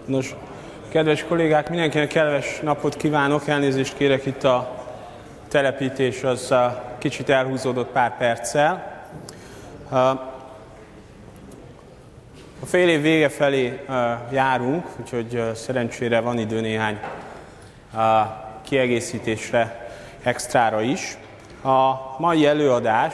Nos, kedves kollégák, mindenkinek kellemes napot kívánok, elnézést kérek, itt a telepítés az kicsit elhúzódott pár perccel. A fél év vége felé járunk, úgyhogy szerencsére van idő néhány kiegészítésre, extrára is. A mai előadás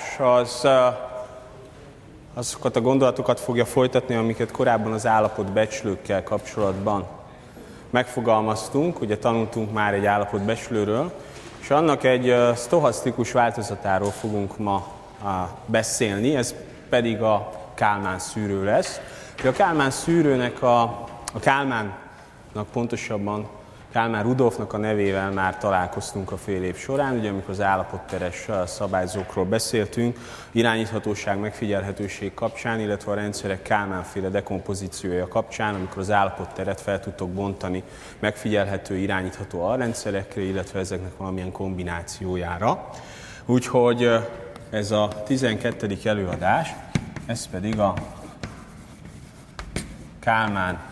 azokat a gondolatokat fogja folytatni, amiket korábban az állapotbecslőkkel kapcsolatban megfogalmaztunk. Ugye tanultunk már egy állapotbecslőről, és annak egy sztochasztikus változatáról fogunk ma beszélni, ez pedig a Kálmán szűrő lesz. A Kálmán szűrőnek, a Kálmánnak pontosabban Kálmán Rudolfnak a nevével már találkoztunk a fél év során, ugye amikor az állapotteres szabályzókról beszéltünk, irányíthatóság, megfigyelhetőség kapcsán, illetve a rendszerek Kálmán-féle dekompozíciója kapcsán, amikor az állapotteret fel tudtok bontani megfigyelhető, irányítható alrendszerekre, illetve ezeknek valamilyen kombinációjára. Úgyhogy ez a 12. előadás, ez pedig a Kálmán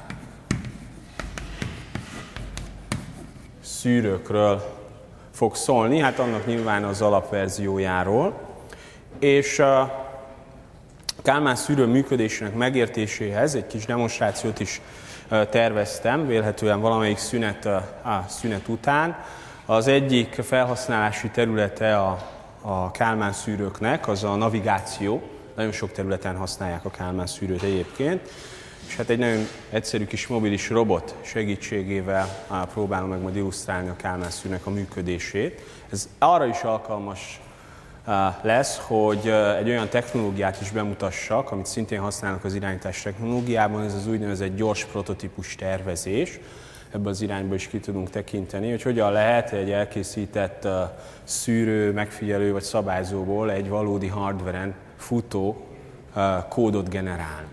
szűrőkről fog szólni, hát annak nyilván az alapverziójáról. És a Kálmán szűrő működésének megértéséhez egy kis demonstrációt is terveztem, vélhetően valamelyik szünet után. Az egyik felhasználási területe a Kálmán szűrőknek, az a navigáció. Nagyon sok területen használják a Kálmán szűrőt egyébként. És hát egy nagyon egyszerű kis mobilis robot segítségével próbálom meg majd illusztrálni a Kálmán szűrőnek a működését. Ez arra is alkalmas lesz, hogy egy olyan technológiát is bemutassak, amit szintén használnak az irányítás technológiában, ez az úgynevezett gyors prototípus tervezés. Ebből az irányba is ki tudunk tekinteni, hogy hogyan lehet egy elkészített szűrő, megfigyelő vagy szabályzóból egy valódi hardveren futó kódot generálni.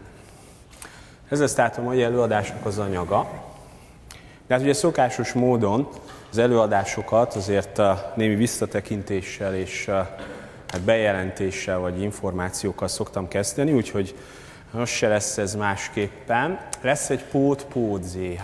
Ez lesz tehát a mai előadásnak az anyaga. De hát ugye szokásos módon az előadásokat azért némi visszatekintéssel és hát bejelentéssel vagy információkkal szoktam kezdeni, úgyhogy most se lesz ez másképpen. Lesz egy POD-ZH,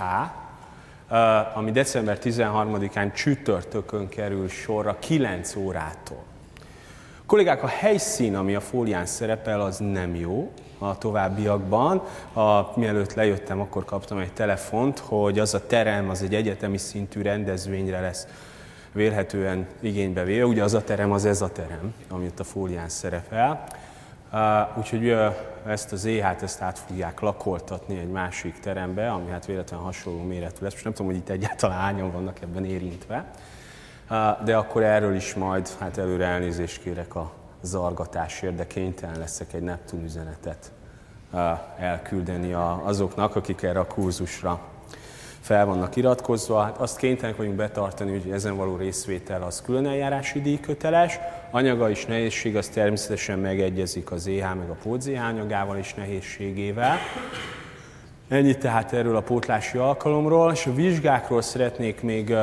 ami december 13-án csütörtökön kerül sorra 9 órától. Kollégák, a helyszín, ami a fólián szerepel, az nem jó a továbbiakban. Mielőtt lejöttem, akkor kaptam egy telefont, hogy az a terem, az egy egyetemi szintű rendezvényre lesz vélhetően igénybe véve. Ugye az a terem, az ez a terem, ami ott a fólián szerepel. Úgyhogy ezt az EH-t ezt át fogják lakoltatni egy másik terembe, ami hát véletlenül hasonló méretű lesz. Most nem tudom, hogy itt egyáltalán hányan vannak ebben érintve. De akkor erről is majd hát előre elnézést kérek a zargatásért, de kénytelen leszek egy Neptun üzenetet elküldeni azoknak, akik erre a kurzusra fel vannak iratkozva. Hát azt kénytelenek vagyunk betartani, hogy ezen való részvétel az külön eljárási díjköteles. Anyaga és nehézség az természetesen megegyezik az EH meg a POD-ZH anyagával és nehézségével. Ennyit tehát erről a pótlási alkalomról, és a vizsgákról szeretnék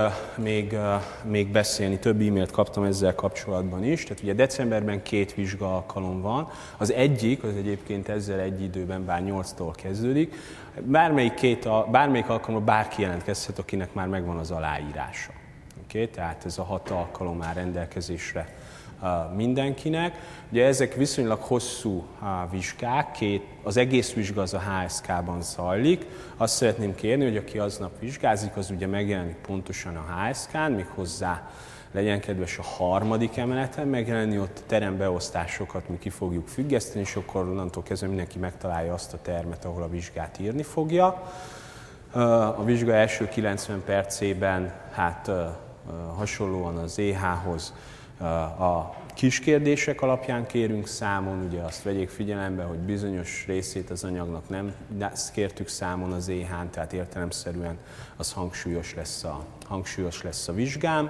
még beszélni. Több e-mailt kaptam ezzel kapcsolatban is. Tehát ugye decemberben 2 vizsga alkalom van. Az egyik, az egyébként ezzel egy időben, bár 8-tól kezdődik. Bármelyik alkalomra bárki jelentkezhet, akinek már megvan az aláírása. Okay? Tehát ez a 6 alkalom már rendelkezésre mindenkinek. Ugye ezek viszonylag hosszú vizsgák, az egész vizsga az a HSK-ban zajlik. Azt szeretném kérni, hogy aki aznap vizsgázik, az ugye megjelenik pontosan a HSK-n, méghozzá legyen kedves a 3. emeleten megjelenni, ott a terembeosztásokat mi ki fogjuk függeszteni, és akkor onnantól kezdve mindenki megtalálja azt a termet, ahol a vizsgát írni fogja. A vizsga első 90 percében hát hasonlóan az EH-hoz a kis kérdések alapján kérünk számon, ugye azt vegyék figyelembe, hogy bizonyos részét az anyagnak nem kértük számon az EH-n, tehát értelemszerűen az hangsúlyos lesz a vizsgám.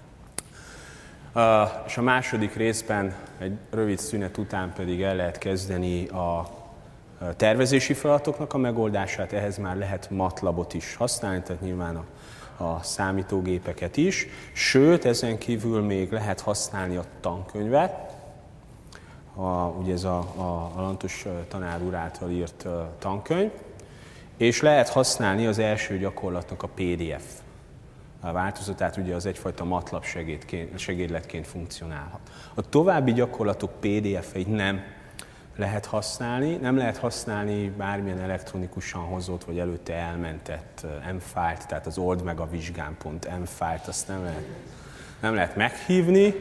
És a második részben egy rövid szünet után pedig el lehet kezdeni a tervezési feladatoknak a megoldását, ehhez már lehet MATLAB-ot is használni, tehát nyilván a számítógépeket is, sőt, ezen kívül még lehet használni a tankönyvet, ugye ez a Lantos tanár úr által írt tankönyv, és lehet használni az első gyakorlatnak a PDF változatát, ugye az egyfajta MATLAB segédletként funkcionálhat. A további gyakorlatok PDF-eit nem lehet használni, nem lehet használni bármilyen elektronikusan hozott vagy előtte elmentett M-fájlt, tehát az old meg a vizsgám.m-fájlt, azt nem lehet meghívni.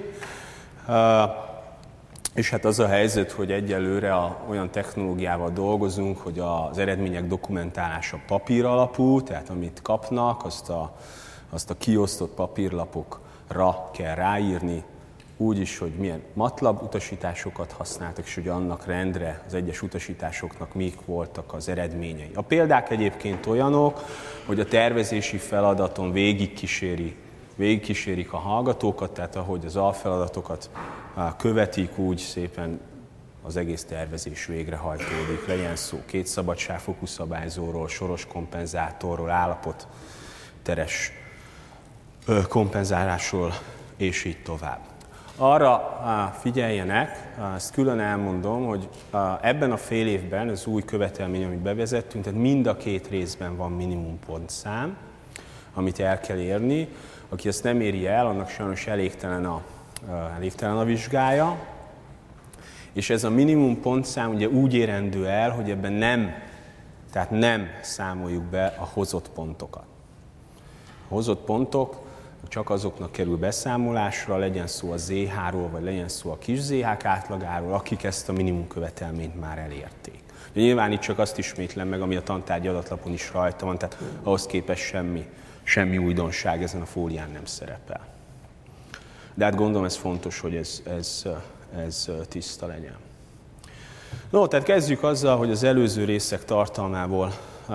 És hát az a helyzet, hogy egyelőre olyan technológiával dolgozunk, hogy az eredmények dokumentálása papír alapú, tehát amit kapnak, azt a kiosztott papírlapokra kell ráírni, úgy is, hogy milyen MATLAB utasításokat használtak, és hogy annak rendre az egyes utasításoknak mik voltak az eredményei. A példák egyébként olyanok, hogy a tervezési feladaton végigkísérik a hallgatókat, tehát ahogy az alfeladatokat követik, úgy szépen az egész tervezés végrehajtódik. Legyen szó két szabadságfokú szabályzóról, soros kompenzátorról, állapotteres kompenzálásról, és így tovább. Arra figyeljenek, ezt külön elmondom, hogy ebben a fél évben az új követelmény, amit bevezettünk, tehát mind a két részben van minimum pontszám, amit el kell érni. Aki ezt nem éri el, annak sajnos elégtelen a vizsgája, és ez a minimum pontszám ugye úgy érendő el, hogy ebben nem számoljuk be a hozott pontokat. A hozott pontok csak azoknak kerül beszámolásra, legyen szó a ZH-ról, vagy legyen szó a kis ZH-k átlagáról, akik ezt a minimum követelményt már elérték. De nyilván itt csak azt ismétlem meg, ami a tantárgyi adatlapon is rajta van, tehát ahhoz képest semmi újdonság ezen a fólián nem szerepel. De hát gondolom ez fontos, hogy ez tiszta legyen. No, tehát kezdjük azzal, hogy az előző részek tartalmából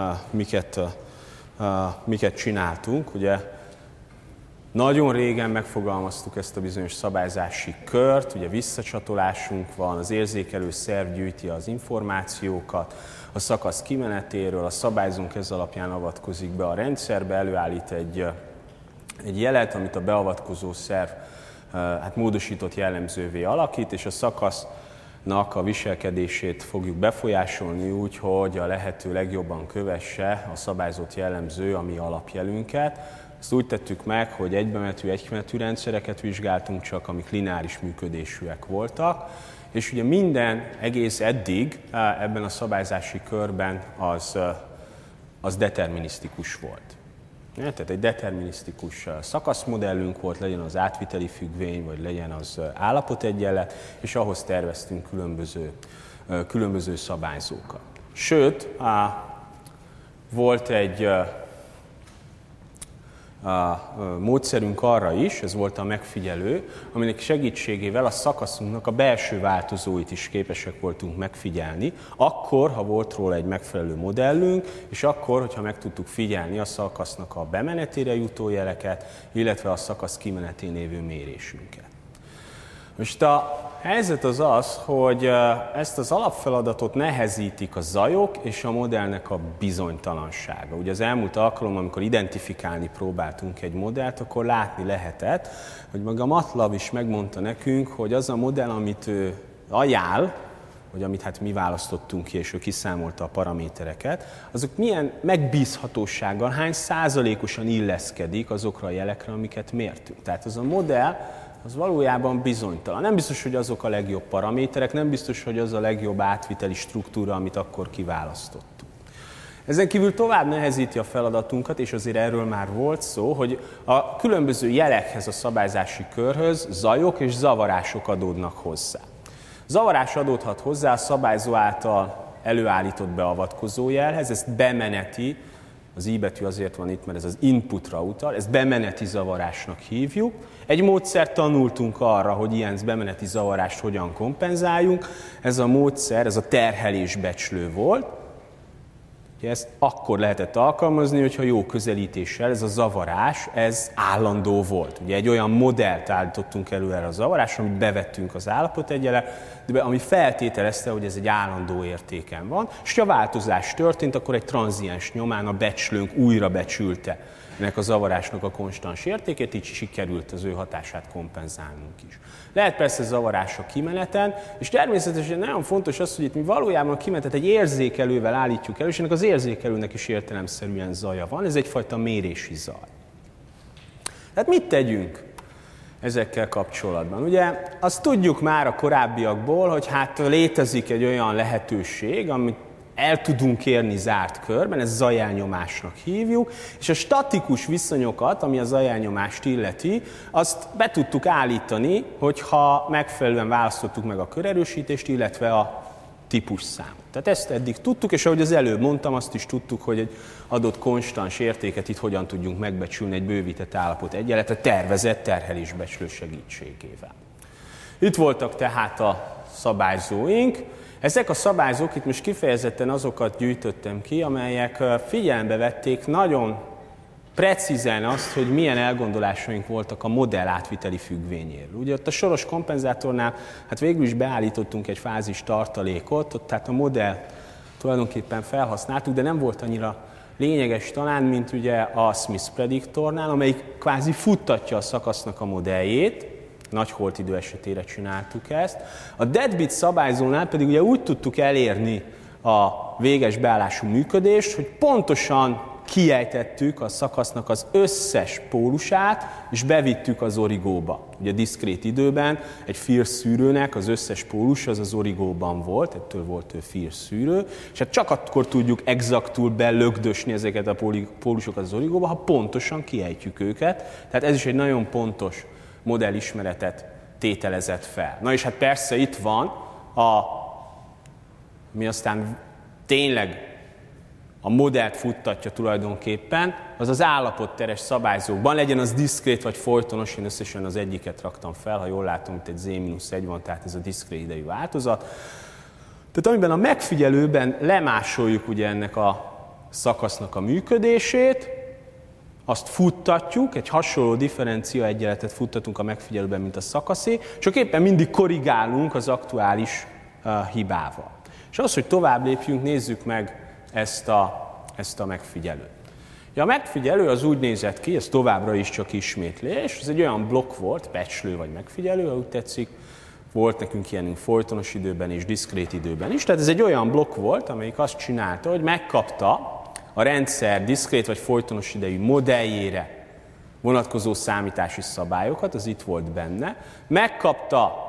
miket csináltunk. Ugye nagyon régen megfogalmaztuk ezt a bizonyos szabályzási kört, ugye visszacsatolásunk van, az érzékelő szerv gyűjti az információkat, a szakasz kimenetéről, a szabályzónk ez alapján avatkozik be a rendszerbe, előállít egy jelet, amit a beavatkozó szerv módosított jellemzővé alakít, és a szakasznak a viselkedését fogjuk befolyásolni úgy, hogy a lehető legjobban kövesse a szabályzott jellemző a mi alapjelünket. Ezt úgy tettük meg, hogy egykimenetű rendszereket vizsgáltunk csak, amik lineáris működésűek voltak, és ugye minden egész eddig ebben a szabályzási körben az determinisztikus volt. Tehát egy determinisztikus szakaszmodellünk volt, legyen az átviteli függvény, vagy legyen az állapotegyenlet, és ahhoz terveztünk különböző szabályzókat. Sőt, volt egy módszerünk arra is, ez volt a megfigyelő, aminek segítségével a szakaszunknak a belső változóit is képesek voltunk megfigyelni, akkor, ha volt róla egy megfelelő modellünk, és akkor, hogyha meg tudtuk figyelni a szakasznak a bemenetére jutó jeleket, illetve a szakasz kimenetén lévő mérésünket. Most a helyzet az, hogy ezt az alapfeladatot nehezítik a zajok és a modellnek a bizonytalansága. Ugye az elmúlt alkalommal, amikor identifikálni próbáltunk egy modellt, akkor látni lehetett, hogy maga a MATLAB is megmondta nekünk, hogy az a modell, amit ő ajánl, vagy amit hát mi választottunk ki, és ő kiszámolta a paramétereket, azok milyen megbízhatósággal, hány százalékosan illeszkedik azokra a jelekre, amiket mértünk. Tehát az a modell, az valójában bizonytalan. Nem biztos, hogy azok a legjobb paraméterek, nem biztos, hogy az a legjobb átviteli struktúra, amit akkor kiválasztottuk. Ezen kívül tovább nehezíti a feladatunkat, és azért erről már volt szó, hogy a különböző jelekhez, a szabályzási körhöz zajok és zavarások adódnak hozzá. Zavarás adódhat hozzá a szabályzó által előállított beavatkozó jelhez, ezt bemeneti, az i betű azért van itt, mert ez az inputra utal, ezt bemeneti zavarásnak hívjuk. Egy módszert tanultunk arra, hogy ilyen bemeneti zavarást hogyan kompenzáljunk. Ez a módszer, ez a terhelésbecslő volt. Ezt akkor lehetett alkalmazni, hogyha jó közelítéssel ez a zavarás, ez állandó volt. Ugye egy olyan modellt állítottunk elő erre a zavarásra, amit bevettünk az állapotegyenletbe, ami feltételezte, hogy ez egy állandó értéken van, és ha változás történt, akkor egy tranziens nyomán a becslőnk újra becsülte ennek a zavarásnak a konstans értékét, így sikerült az ő hatását kompenzálnunk is. Lehet persze zavarás a kimeneten, és természetesen nagyon fontos az, hogy itt mi valójában a kimenetet egy érzékelővel állítjuk elő, és ennek az érzékelőnek is értelemszerűen zaja van, ez egyfajta mérési zaj. Tehát mit tegyünk ezekkel kapcsolatban? Ugye azt tudjuk már a korábbiakból, hogy hát létezik egy olyan lehetőség, amit el tudunk érni zárt körben, ezt zajelnyomásnak hívjuk, és a statikus viszonyokat, ami a zajelnyomást illeti, azt be tudtuk állítani, hogyha megfelelően választottuk meg a körerősítést, illetve a típusszámot. Tehát ezt eddig tudtuk, és ahogy az előbb mondtam, azt is tudtuk, hogy egy adott konstans értéket itt hogyan tudjunk megbecsülni egy bővített állapot egyenletre tervezett terhelésbecslő segítségével. Itt voltak tehát a szabályzóink. Ezek a szabályzók, itt most kifejezetten azokat gyűjtöttem ki, amelyek figyelembe vették nagyon precízen azt, hogy milyen elgondolásaink voltak a modell átviteli függvényéről. Ugye ott a soros kompenzátornál hát végül is beállítottunk egy fázis tartalékot, ott tehát a modell tulajdonképpen felhasználtuk, de nem volt annyira lényeges talán, mint ugye a Smith prediktornál, amelyik kvázi futtatja a szakasznak a modelljét, nagy holtidő esetére csináltuk ezt. A deadbeat szabályzónál pedig ugye úgy tudtuk elérni a véges beállású működést, hogy pontosan kiejtettük a szakasznak az összes pólusát, és bevittük az origóba. Ugye diszkrét időben egy Fierce szűrőnek az összes pólus az origóban volt, ettől volt ő Fierce szűrő, és hát csak akkor tudjuk exaktul belögdösni ezeket a pólusokat az origóba, ha pontosan kiejtjük őket. Tehát ez is egy nagyon pontos modellismeretet tételezett fel. Na és hát persze itt van mi aztán tényleg a modellt futtatja tulajdonképpen, az az állapotteres szabályzókban, legyen az diszkrét vagy folytonos, én összesen az egyiket raktam fel, ha jól látom, itt egy z-1 van, tehát ez a diszkrét idejű változat. Tehát amiben a megfigyelőben lemásoljuk ugye ennek a szakasznak a működését, azt futtatjuk, egy hasonló differencia egyenletet futtatunk a megfigyelőben, mint a szakaszé, csak éppen mindig korrigálunk az aktuális hibával. És az, hogy tovább lépjünk, nézzük meg ezt a megfigyelőt. Ja, a megfigyelő az úgy nézett ki, ez továbbra is csak ismétlés, ez egy olyan blokk volt, becslő vagy megfigyelő, ahogy tetszik, volt nekünk ilyenünk folytonos időben és diszkrét időben is, tehát ez egy olyan blokk volt, amelyik azt csinálta, hogy megkapta a rendszer diszkrét vagy folytonos idejű modelljére vonatkozó számítási szabályokat, az itt volt benne, megkapta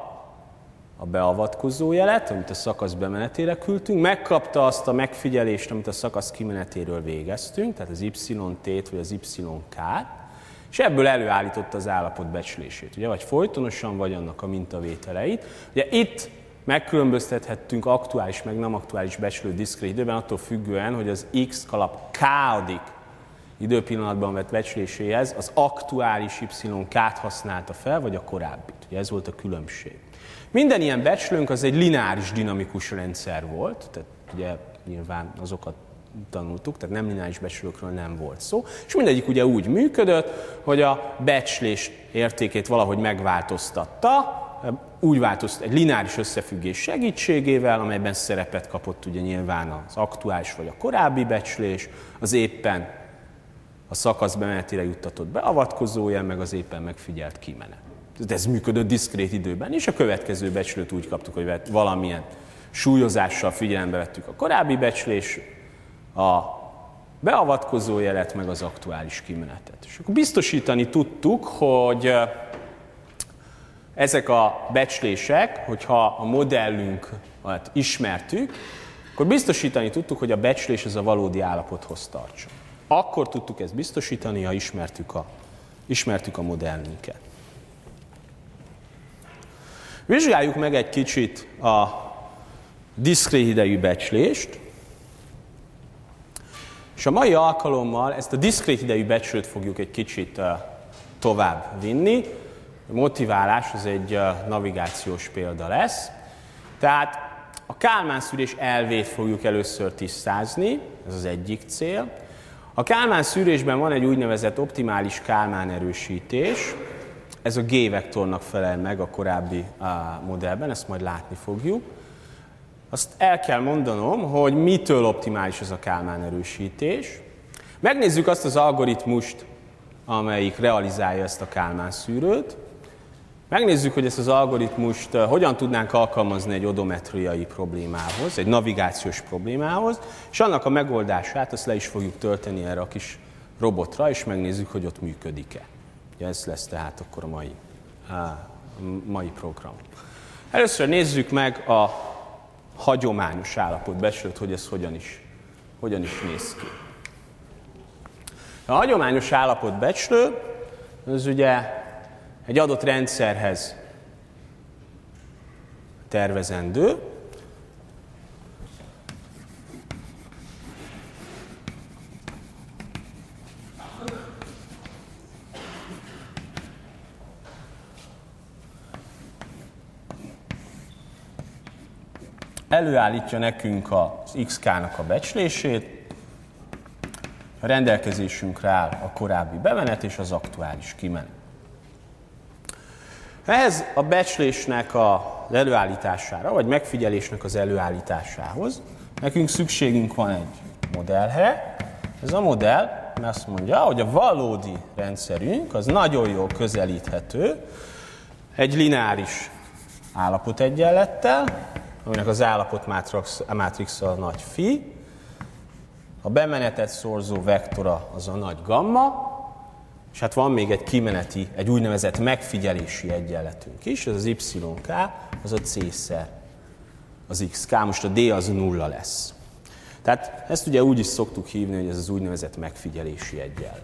a beavatkozó jelet, amit a szakasz bemenetére küldtünk, megkapta azt a megfigyelést, amit a szakasz kimenetéről végeztünk, tehát az YT-t vagy az YK-t, és ebből előállította az állapot becslését, ugye, vagy folytonosan, vagy annak a mintavételeit. Ugye itt megkülönböztethettünk aktuális, meg nem aktuális becslő diszkrét időben, attól függően, hogy az X kalap káodik időpillanatban vett becsléséhez az aktuális YK-t használta fel, vagy a korábbit. Ugye ez volt a különbség. Minden ilyen becslőnk az egy lineáris dinamikus rendszer volt, tehát ugye nyilván azokat tanultuk, tehát nem lineáris becslőkről nem volt szó, és mindegyik ugye úgy működött, hogy a becslés értékét valahogy megváltoztatta, úgy változtat egy lineáris összefüggés segítségével, amelyben szerepet kapott ugye nyilván az aktuális vagy a korábbi becslés, az éppen a szakasz bemenetére juttatott beavatkozója, meg az éppen megfigyelt kimenet. Ez működött diszkrét időben, és a következő becslőt úgy kaptuk, hogy valamilyen súlyozással figyelembe vettük a korábbi becslés, a beavatkozó jelet, meg az aktuális kimenetet. És akkor biztosítani tudtuk, hogy ezek a becslések, hogyha a modellünket ismertük, akkor biztosítani tudtuk, hogy a becslés az a valódi állapothoz tartson. Akkor tudtuk ezt biztosítani, ha ismertük a modellünket. Vizsgáljuk meg egy kicsit a diszkrét idejű becslést, és a mai alkalommal ezt a diszkrét idejű becslőt fogjuk egy kicsit tovább vinni. A motiválás az egy navigációs példa lesz. Tehát a Kálmán-szűrés elvét fogjuk először tisztázni, ez az egyik cél. A Kálmán-szűrésben van egy úgynevezett optimális Kálmán erősítés, ez a G-vektornak felel meg a korábbi modellben, ezt majd látni fogjuk. Azt el kell mondanom, hogy mitől optimális ez a Kálmán erősítés. Megnézzük azt az algoritmust, amelyik realizálja ezt a Kálmán-szűrőt. Megnézzük, hogy ezt az algoritmust hogyan tudnánk alkalmazni egy odometriai problémához, egy navigációs problémához, és annak a megoldását azt le is fogjuk tölteni erre a kis robotra, és megnézzük, hogy ott működik-e. Ja, ez lesz tehát akkor a mai program. Először nézzük meg a hagyományos állapotbecslőt, hogy ez hogyan is néz ki. A hagyományos állapotbecslő az ugye egy adott rendszerhez tervezendő, előállítja nekünk az XK-nak a becslését, a rendelkezésünkre áll a korábbi bemenet és az aktuális kimenet. Ehhez a becslésnek az előállítására, vagy megfigyelésnek az előállításához nekünk szükségünk van egy modellre. Ez a modell azt mondja, hogy a valódi rendszerünk az nagyon jól közelíthető egy lineáris állapotegyenlettel, aminek az állapotmátrixa a nagy phi, a bemenetet szorzó vektora az a nagy gamma, és hát van még egy úgynevezett megfigyelési egyenletünk is, ez az YK, az a C-szer az XK, most a D az 0 lesz. Tehát ezt ugye úgy is szoktuk hívni, hogy ez az úgynevezett megfigyelési egyenlet.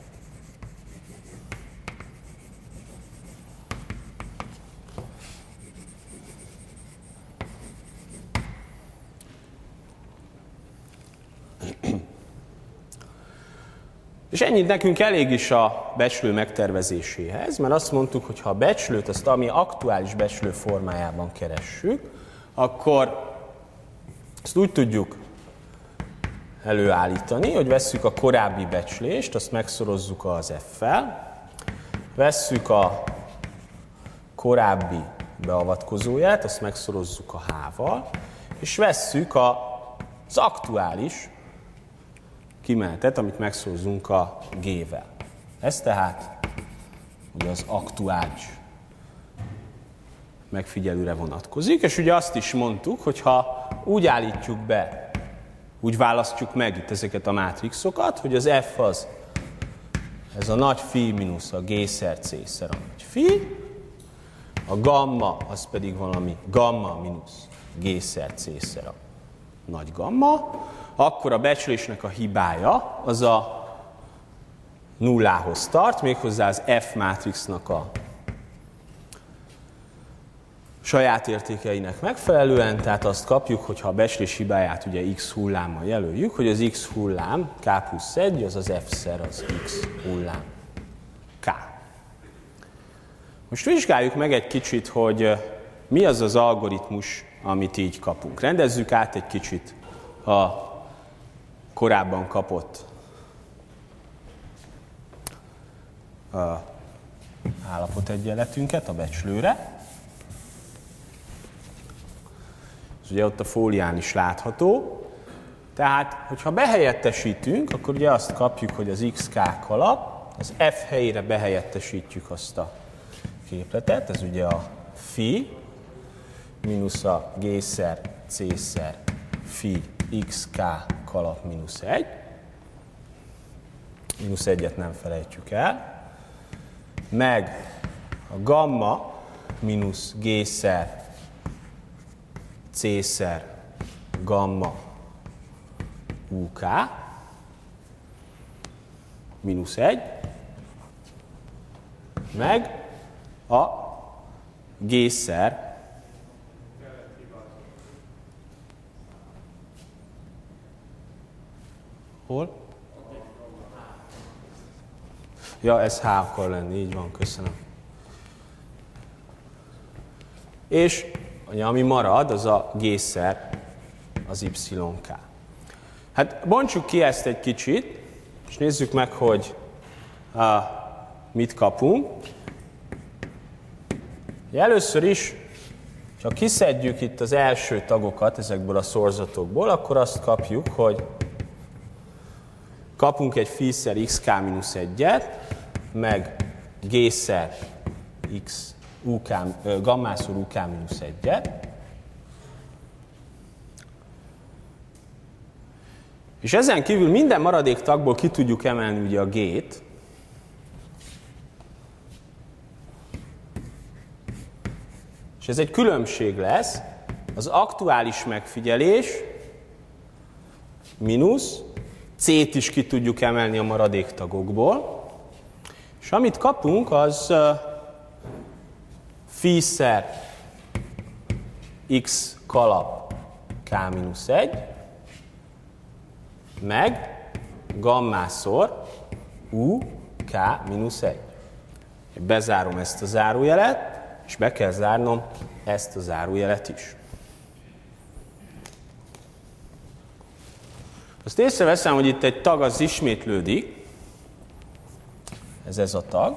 És ennyit nekünk elég is a becslő megtervezéséhez, mert azt mondtuk, hogy ha a becslőt, azt ami aktuális becslő formájában keressük, akkor ezt úgy tudjuk előállítani, hogy vesszük a korábbi becslést, azt megszorozzuk az F-fel, vesszük a korábbi beavatkozóját, azt megszorozzuk a H-val, és vesszük az aktuális kimenetet, amit megszorozzunk a G-vel. Ez tehát ugye az aktuális megfigyelőre vonatkozik, és ugye azt is mondtuk, hogy ha úgy állítjuk be, úgy választjuk meg itt ezeket a mátrixokat, hogy az F az ez a nagy phi mínusz a G-szer C-szer a nagy phi, a gamma az pedig valami gamma mínusz G-szer C-szer a nagy gamma, akkor a becslésnek a hibája az a nullához tart, méghozzá az F mátrixnak a saját értékeinek megfelelően, tehát azt kapjuk, hogy ha a becslés hibáját ugye x hullámmal jelöljük, hogy az x hullám k+1, az az f-szer az x hullám k. Most vizsgáljuk meg egy kicsit, hogy mi az az algoritmus, amit így kapunk. Rendezzük át egy kicsit a korábban kapott állapotegyenletünket a becslőre. Ez ugye ott a fólián is látható. Tehát, hogyha behelyettesítünk, akkor ugye azt kapjuk, hogy az xk alap, az f helyére behelyettesítjük azt a képletet, ez ugye a phi mínusz a g-szer c-szer phi xk alap mínusz 1. Mínusz 1-et nem felejtjük el. Meg a gamma mínusz g-szer c-szer gamma uk mínusz 1. Meg a g-szer hol? Ja, ez H akar lenni, így van, köszönöm. És ami marad, az a G-szer, az YK. Hát bontsuk ki ezt egy kicsit, és nézzük meg, hogy mit kapunk. Először is, ha kiszedjük itt az első tagokat ezekből a szorzatokból, akkor azt kapjuk, hogy kapunk egy phi-szer xk-1-et, meg G-szer X gammászer UK-1-et. És ezen kívül minden maradék tagból ki tudjuk emelni ugye a G-t. És ez egy különbség lesz, az aktuális megfigyelés mínusz C-t is ki tudjuk emelni a maradék tagokból. És amit kapunk, az phi-szer X kalap K-1, meg gammásor U K-1. Bezárom ezt a zárójelet, és be kell zárnom ezt a zárójelet is. Azt észreveszem, hogy itt egy tag az ismétlődik. Ez a tag.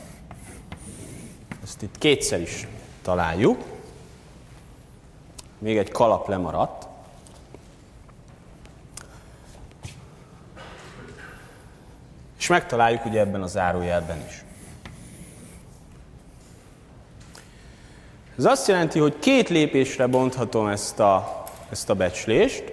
Ezt itt kétszer is találjuk. Még egy kalap lemaradt. És megtaláljuk ugye ebben a zárójelben is. Ez azt jelenti, hogy 2 lépésre bonthatom ezt a becslést.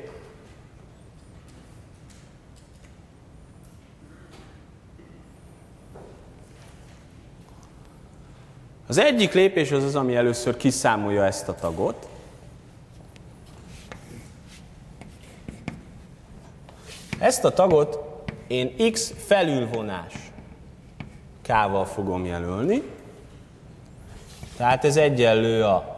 Az egyik lépés az az, ami először kiszámolja ezt a tagot. Ezt a tagot én X felülvonás K-val fogom jelölni. Tehát ez egyenlő a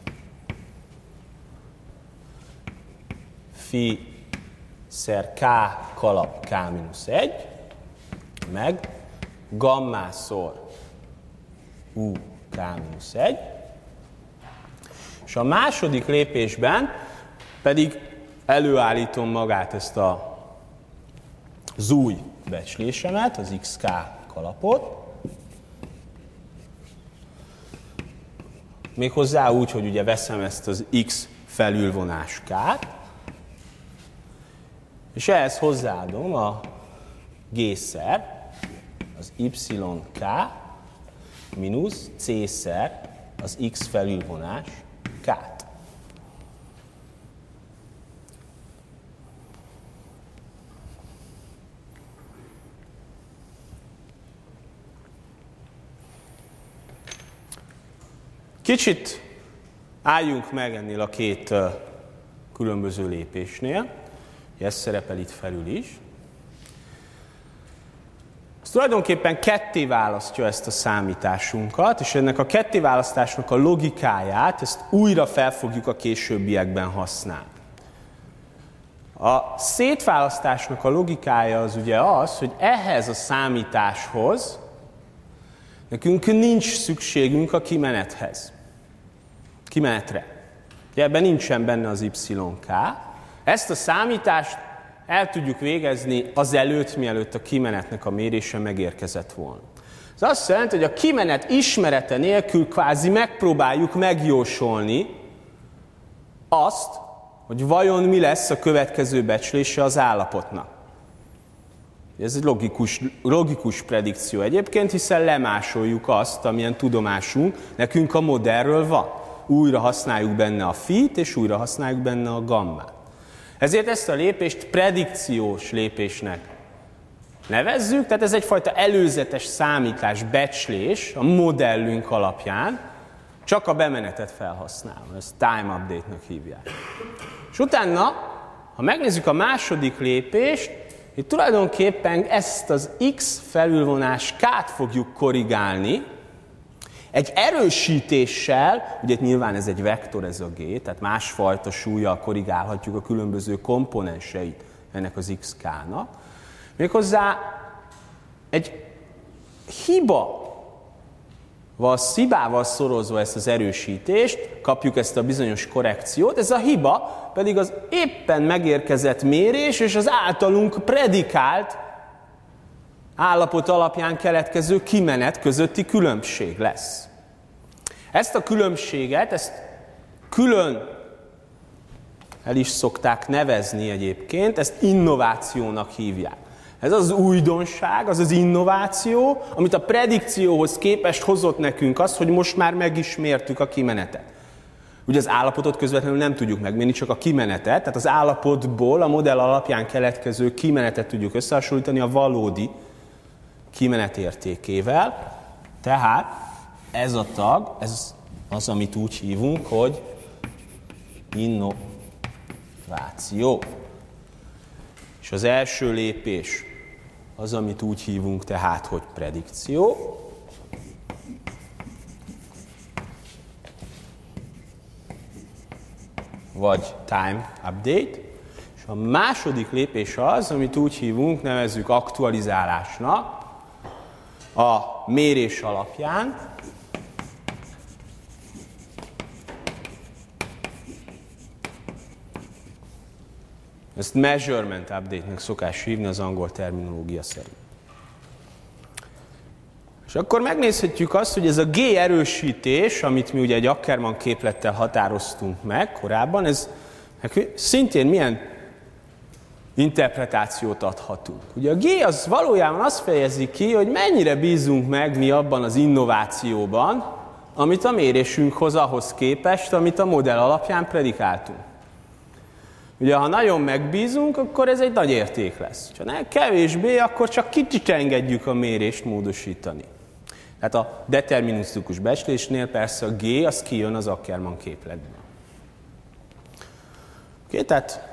phi-szer K kalap K-1, meg gammásor U K-1. És a második lépésben pedig előállítom magát ezt az új becslésemet, az XK kalapot. Méghozzá úgy, hogy ugye veszem ezt az X felülvonás K-t, és ehhez hozzáadom a G-szer, az YK mínusz C-szer, az X felülvonás K-t. Kicsit álljunk meg ennél a 2 különböző lépésnél. Ez szerepel itt felül is. Ez tulajdonképpen ketté választja ezt a számításunkat, és ennek a kettéválasztásnak a logikáját, ezt újra fel fogjuk a későbbiekben használni. A szétválasztásnak a logikája az ugye az, hogy ehhez a számításhoz nekünk nincs szükségünk a kimenetre. Ebben nincsen benne az YK. Ezt a számítást el tudjuk végezni azelőtt, mielőtt a kimenetnek a mérése megérkezett volna. Ez azt jelenti, hogy a kimenet ismerete nélkül kvázi megpróbáljuk megjósolni azt, hogy vajon mi lesz a következő becslése az állapotnak. Ez egy logikus predikció egyébként, hiszen lemásoljuk azt, amilyen tudomásunk nekünk a modellről van. Újra használjuk benne a phi-t, és újra használjuk benne a gammát. Ezért ezt a lépést predikciós lépésnek nevezzük, tehát ez egyfajta előzetes számítás, becslés a modellünk alapján, csak a bemenetet felhasználva. Ezt time update-nak hívják. És utána, ha megnézzük a második lépést, itt tulajdonképpen ezt az X felülvonás K-t fogjuk korrigálni, egy erősítéssel, ugye nyilván ez egy vektor, ez a G, tehát másfajta súllyal korrigálhatjuk a különböző komponenseit ennek az XK-nak. Méghozzá egy hibával szorozva ezt az erősítést, kapjuk ezt a bizonyos korrekciót, ez a hiba pedig az éppen megérkezett mérés és az általunk predikált állapot alapján keletkező kimenet közötti különbség lesz. Ezt a különbséget, ezt külön el is szokták nevezni egyébként, ezt innovációnak hívják. Ez az újdonság, az az innováció, amit a predikcióhoz képest hozott nekünk az, hogy most már megismertük a kimenetet. Ugye az állapotot közvetlenül nem tudjuk megmérni, csak a kimenetet, tehát az állapotból a modell alapján keletkező kimenetet tudjuk összehasonlítani a valódi kimenet értékével. Tehát ez a tag, ez az, amit úgy hívunk, hogy innováció. És az első lépés az, amit úgy hívunk tehát, hogy predikció. Vagy time update. És a második lépés az, amit úgy hívunk, nevezzük aktualizálásnak, a mérés alapján. Ezt measurement update-nek szokás hívni az angol terminológia szerint. És akkor megnézhetjük azt, hogy ez a G erősítés, amit mi ugye egy Ackermann képlettel határoztunk meg korábban, ez szintén milyen interpretációt adhatunk. Ugye a G az valójában azt fejezi ki, hogy mennyire bízunk meg mi abban az innovációban, amit a mérésünk hoz ahhoz képest, amit a modell alapján predikáltunk. Ugye, ha nagyon megbízunk, akkor ez egy nagy érték lesz. Ha kevésbé, akkor csak kicsit engedjük a mérést módosítani. Tehát a determinisztikus becslésnél persze a G az kijön az Ackermann képletben. Oké, tehát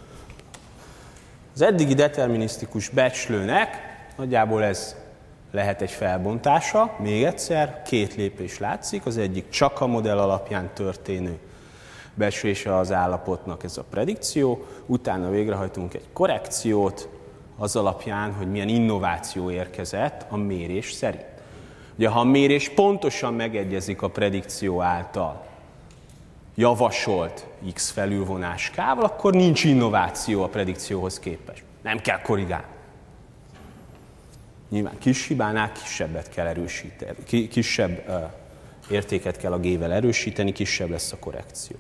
az eddigi determinisztikus becslőnek nagyjából ez lehet egy felbontása. Még egyszer, két lépés látszik. Az egyik csak a modell alapján történő becslése az állapotnak, ez a predikció. Utána végrehajtunk egy korrekciót az alapján, hogy milyen innováció érkezett a mérés szerint. Ugye, ha a mérés pontosan megegyezik a predikció által javasolt X felülvonás K-val, akkor nincs innováció a predikcióhoz képest. Nem kell korrigálni. Nyilván kis hibánál kisebbet kell erősíteni, kisebb értéket kell a G-vel erősíteni, kisebb lesz a korrekció.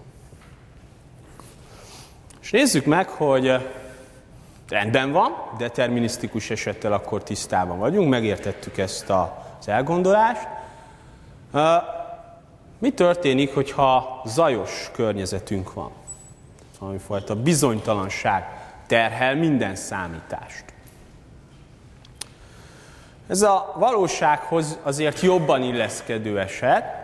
És nézzük meg, hogy rendben van, determinisztikus esettel akkor tisztában vagyunk, megértettük ezt az elgondolást. Mi történik, hogyha zajos környezetünk van? Valamifajta bizonytalanság terhel minden számítást. Ez a valósághoz azért jobban illeszkedő eset,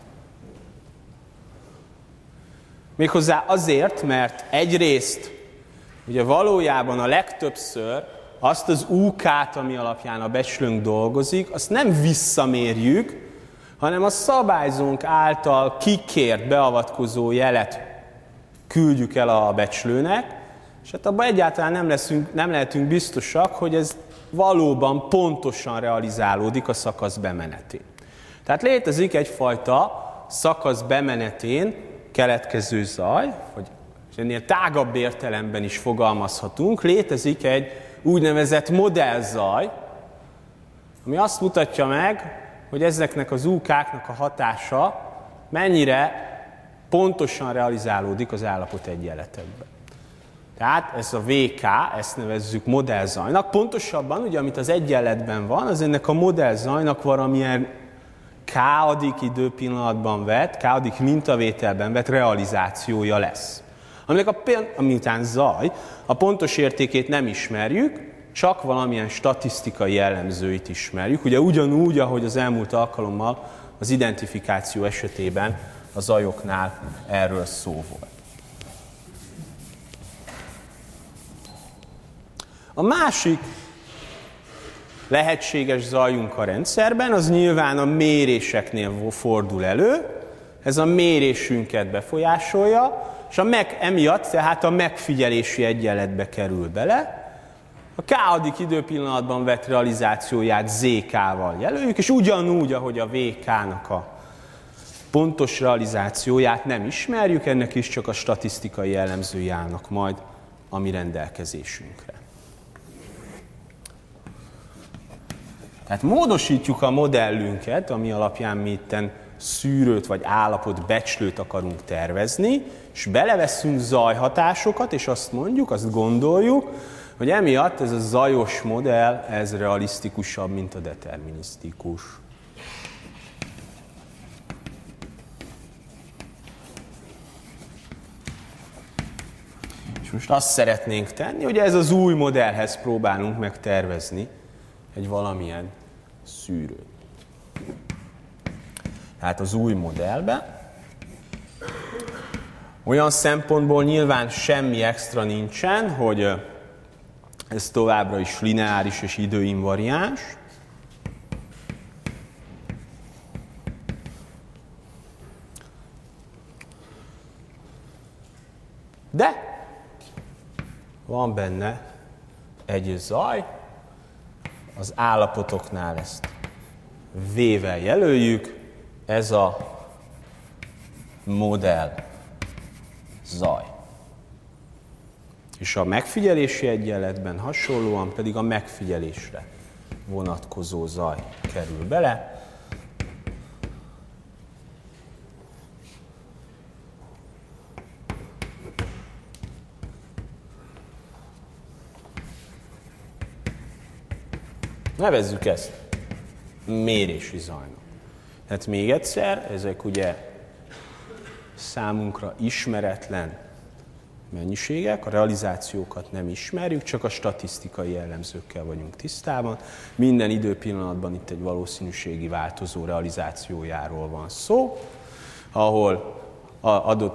méghozzá azért, mert egyrészt ugye valójában a legtöbbször azt az UK-t, ami alapján a becslőnk dolgozik, azt nem visszamérjük, hanem a szabályzónk által kikért beavatkozó jelet küldjük el a becslőnek, és hát abban egyáltalán nem lehetünk biztosak, hogy ez valóban pontosan realizálódik a szakasz bemenetén. Tehát létezik egyfajta szakasz bemenetén keletkező zaj, vagy ennél tágabb értelemben is fogalmazhatunk, létezik egy úgynevezett modellzaj, ami azt mutatja meg, hogy ezeknek az UK-knak a hatása mennyire pontosan realizálódik az állapot egyenletekben. Tehát ez a VK, ezt nevezzük modellzajnak. Pontosabban, ugye, amit az egyenletben van, az ennek a modellzajnak valamilyen k-adik időpillanatban vett, k-adik mintavételben vett realizációja lesz. Amitán zaj, a pontos értékét nem ismerjük, csak valamilyen statisztikai jellemzőit ismerjük. Ugye ugyanúgy, ahogy az elmúlt alkalommal az identifikáció esetében a zajoknál erről szó volt. A másik lehetséges zajunk a rendszerben, az nyilván a méréseknél fordul elő, ez a mérésünket befolyásolja, és emiatt tehát a megfigyelési egyenletbe kerül bele. A k-adik időpillanatban vett realizációját ZK-val jelöljük, és ugyanúgy, ahogy a VK-nak a pontos realizációját nem ismerjük, ennek is csak a statisztikai jellemzői állnak majd a mi rendelkezésünkre. Tehát módosítjuk a modellünket, ami alapján mi itten szűrőt vagy állapotbecslőt akarunk tervezni, és beleveszünk zajhatásokat, és azt mondjuk, azt gondoljuk, hogy emiatt ez a zajos modell, ez realisztikusabb, mint a determinisztikus. És most azt szeretnénk tenni, hogy ez az új modellhez próbálunk meg tervezni egy valamilyen szűrőt. Tehát az új modellben olyan szempontból nyilván semmi extra nincsen, hogy ez továbbra is lineáris és időinvariáns. De van benne egy zaj, az állapotoknál ezt V-vel jelöljük, ez a modell zaj. És a megfigyelési egyenletben hasonlóan pedig a megfigyelésre vonatkozó zaj kerül bele. Nevezzük ezt mérési zajnak. Tehát még egyszer, ezek ugye számunkra ismeretlen mennyiségek, a realizációkat nem ismerjük, csak a statisztikai jellemzőkkel vagyunk tisztában. Minden időpillanatban itt egy valószínűségi változó realizációjáról van szó, ahol adott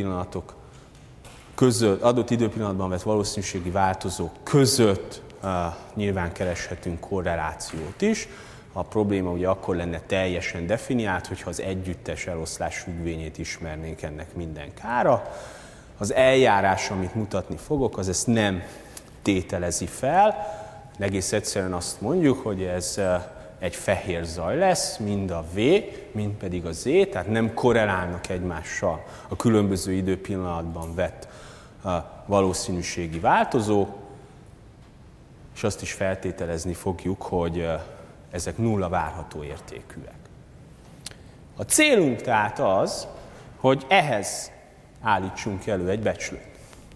időpillanatban vett valószínűségi változók között nyilván kereshetünk korrelációt is. A probléma ugye akkor lenne teljesen definiált, hogyha az együttes eloszlás függvényét ismernénk ennek minden kára. Az eljárás, amit mutatni fogok, az ezt nem tételezi fel. Egész egyszerűen azt mondjuk, hogy ez egy fehér zaj lesz, mind a V, mind pedig a Z, tehát nem korrelálnak egymással a különböző időpillanatban vett valószínűségi változók, és azt is feltételezni fogjuk, hogy ezek nulla várható értékűek. A célunk tehát az, hogy ehhez állítsunk elő egy becslőt.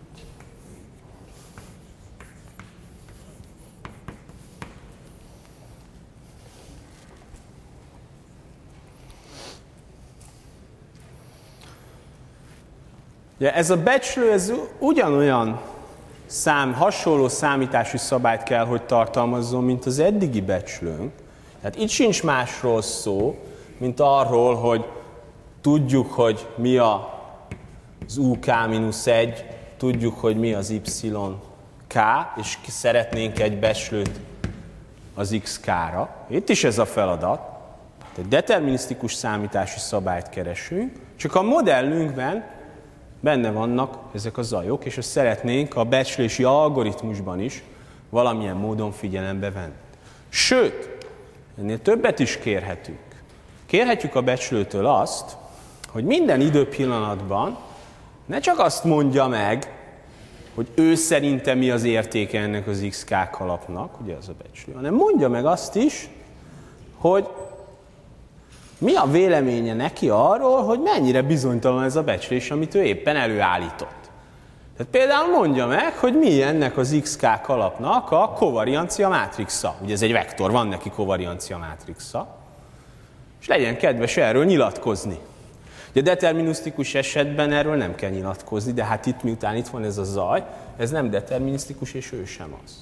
Ugye ez a becslő, ez ugyanolyan hasonló számítási szabályt kell, hogy tartalmazzon, mint az eddigi becslőnk. Tehát itt sincs másról szó, mint arról, hogy tudjuk, hogy mi az UK-1, tudjuk, hogy mi az YK, és szeretnénk egy becslőt az XK-ra. Itt is ez a feladat. Tehát determinisztikus számítási szabályt keresünk, csak a modellünkben benne vannak ezek a zajok, és ezt szeretnénk a becslési algoritmusban is valamilyen módon figyelembe venni. Sőt, ennél többet is kérhetünk. Kérhetjük a becslőtől azt, hogy minden időpillanatban ne csak azt mondja meg, hogy ő szerinte mi az értéke ennek az XK kalapnak, ugye az a becslő, hanem mondja meg azt is, hogy mi a véleménye neki arról, hogy mennyire bizonytalan ez a becslés, amit ő éppen előállított. Tehát például mondja meg, hogy mi ennek az XK kalapnak a kovariancia mátrixa. Ugye ez egy vektor, van neki kovariancia mátrixa. És legyen kedves erről nyilatkozni. Ugye a determinisztikus esetben erről nem kell nyilatkozni, de hát itt miután itt van ez a zaj, ez nem determinisztikus, és ő sem az.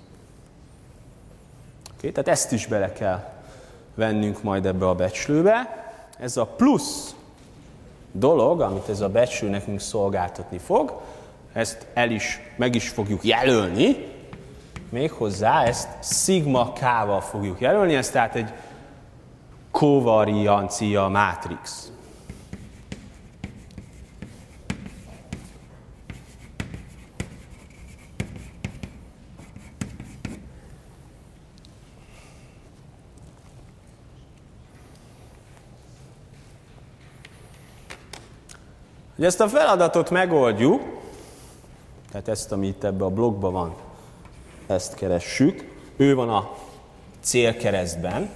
Okay? Tehát ezt is bele kell vennünk majd ebbe a becslőbe. Ez a plusz dolog, amit ez a becslő nekünk szolgáltatni fog, ezt meg is fogjuk jelölni, méghozzá ezt szigma K-val fogjuk jelölni, ez tehát egy kovariancia mátrix. Hogy ezt a feladatot megoldjuk, tehát ezt, ami itt ebben a blokkban van, ezt keressük. Ő van a célkeresztben.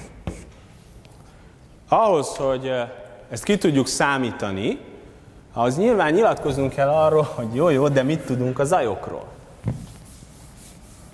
Ahhoz, hogy ezt ki tudjuk számítani, ahhoz nyilván nyilatkoznunk kell arról, hogy jó, de mit tudunk a zajokról.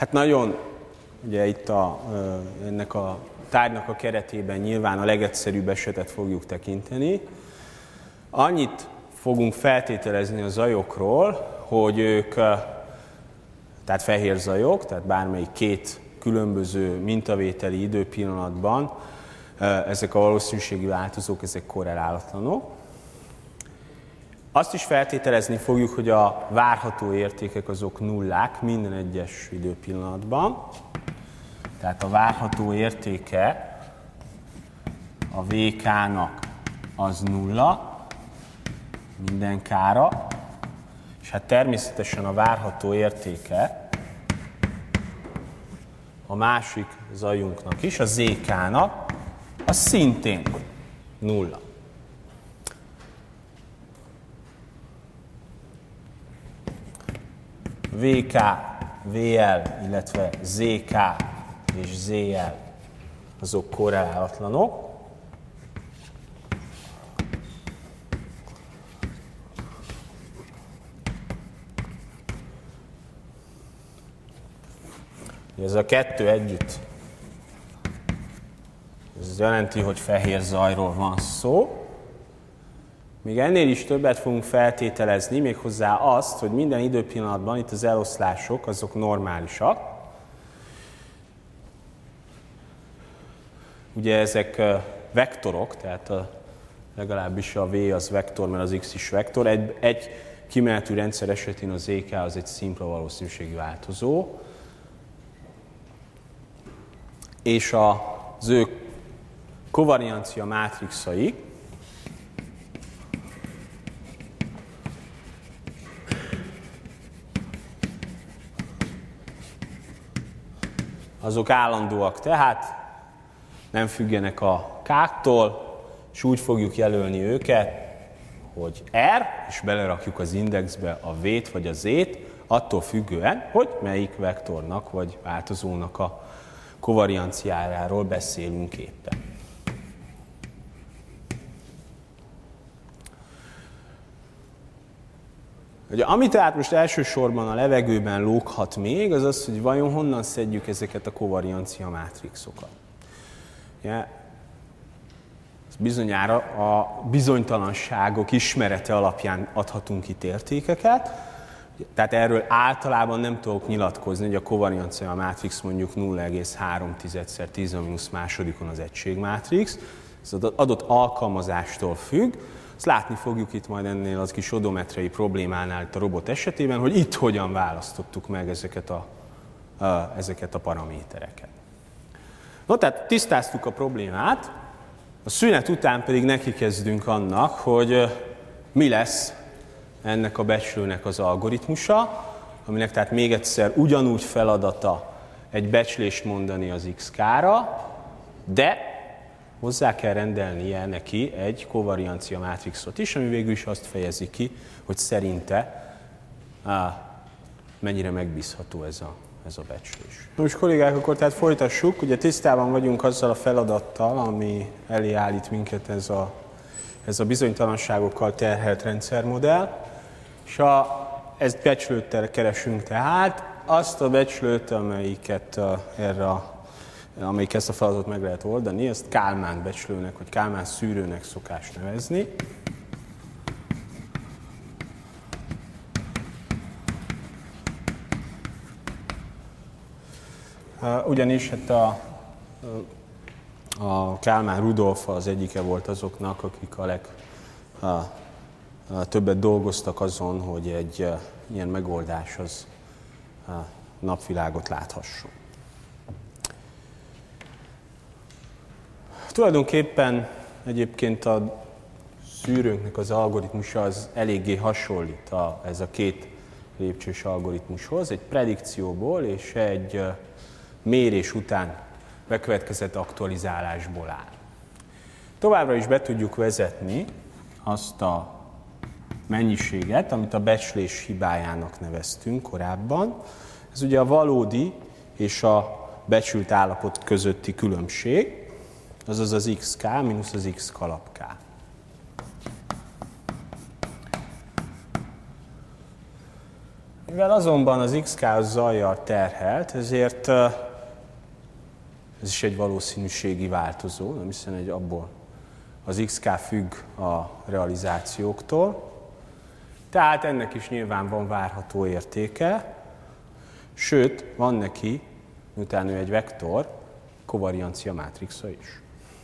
Hát nagyon, ugye itt ennek a tárgynak a keretében nyilván a legegyszerűbb esetet fogjuk tekinteni. Annyit fogunk feltételezni a zajokról, hogy ők, tehát fehér zajok, tehát bármelyik két különböző mintavételi időpillanatban ezek a valószínűségi változók, ezek korrelálatlanok. Azt is feltételezni fogjuk, hogy a várható értékek azok nullák minden egyes időpillanatban. Tehát a várható értéke a VK-nak az nulla minden K-ra, és hát természetesen a várható értéke a másik zajunknak is, a ZK-nak, az szintén nulla. VK, VL, illetve ZK és ZL azok korrelálatlanok. Ez a kettő együtt, ez jelenti, hogy fehér zajról van szó. Még ennél is többet fogunk feltételezni, méghozzá azt, hogy minden időpillanatban itt az eloszlások azok normálisak. Ugye ezek vektorok, tehát legalábbis a V az vektor, mert az X is vektor. Egy kimenetű rendszer esetén az ZK az egy szimpla valószínűségi változó. És az ő kovariancia mátrixai azok állandóak, tehát nem függenek a K-tól, és úgy fogjuk jelölni őket, hogy R, és belerakjuk az indexbe a V-t vagy a Z-t, attól függően, hogy melyik vektornak vagy változónak a kovarianciájáról beszélünk éppen. Ugye, ami tehát most elsősorban a levegőben lóghat még, az az, hogy vajon honnan szedjük ezeket a kovariancia mátrixokat. Ugye, bizonyára a bizonytalanságok ismerete alapján adhatunk itt értékeket, tehát erről általában nem tudok nyilatkozni, hogy a kovariancia mátrix mondjuk 0,3-szer 10⁻² az egységmátrix. Ez az adott alkalmazástól függ. Azt látni fogjuk itt majd ennél az kis odometriai problémánál itt a robot esetében, hogy itt hogyan választottuk meg ezeket a paramétereket. No, tehát tisztáztuk a problémát, a szünet után pedig neki kezdünk annak, hogy mi lesz ennek a becslőnek az algoritmusa, aminek tehát még egyszer ugyanúgy feladata egy becslést mondani az XK-ra, de hozzá kell rendelnie neki egy kovariancia mátrixot is, ami végül is azt fejezi ki, hogy szerinte mennyire megbízható ez a becslés. Most kollégák, akkor tehát folytassuk. Ugye tisztában vagyunk azzal a feladattal, ami elé állít minket ez a bizonytalanságokkal terhelt rendszermodell, és ezt becslőttel keresünk tehát. Azt a becslőt, amelyik ezt a feladatot meg lehet oldani, ezt Kálmán becslőnek, vagy Kálmán szűrőnek szokás nevezni. Ugyanis hát a Kálmán Rudolf az egyike volt azoknak, akik többet dolgoztak azon, hogy egy ilyen megoldás az napvilágot láthasson. Tulajdonképpen egyébként a szűrőnknek az algoritmusa az eléggé hasonlít ez a két lépcsős algoritmushoz, egy predikcióból és egy mérés után bekövetkezett aktualizálásból áll. Továbbra is be tudjuk vezetni azt a mennyiséget, amit a becslés hibájának neveztünk korábban. Ez ugye a valódi és a becsült állapot közötti különbség, azaz az XK mínusz az X kalap K. Mivel azonban az XK az zajjal terhelt, ezért ez is egy valószínűségi változó, nem hiszen abból az XK függ a realizációktól. Tehát ennek is nyilván van várható értéke, sőt, van neki, miután ő egy vektor, kovariancia mátrixa is.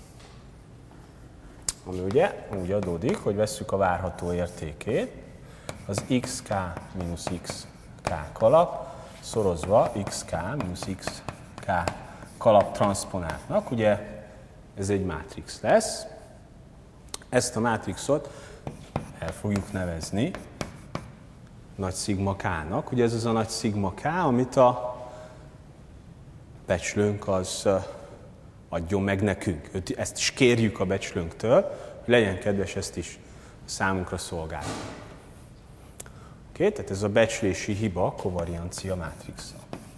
Ami ugye úgy adódik, hogy vesszük a várható értékét, az XK mínusz XK kalap szorozva XK mínusz XK kalap transzponáltnak, ugye ez egy mátrix lesz. Ezt a mátrixot el fogjuk nevezni nagy szigma K-nak. Ugye ez az a nagy szigma K, amit a becslőnk az adjon meg nekünk. Ezt is kérjük a becslőnktől, hogy legyen kedves ezt is számunkra szolgálni. Oké, tehát ez a becslési hiba kovariancia mátrixa.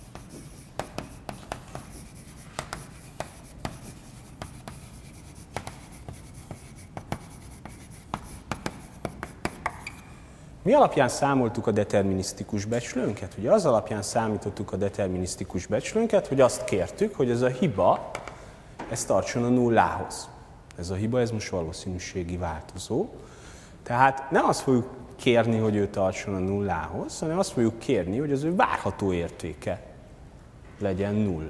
Mi alapján számoltuk a determinisztikus becslőnket? Ugye az alapján számítottuk a determinisztikus becslőnket, hogy azt kértük, hogy ez a hiba, ez tartson a nullához. Ez a hiba, ez most valószínűségi változó. Tehát nem azt fogjuk kérni, hogy ő tartson a nullához, hanem azt fogjuk kérni, hogy az ő várható értéke legyen nulla.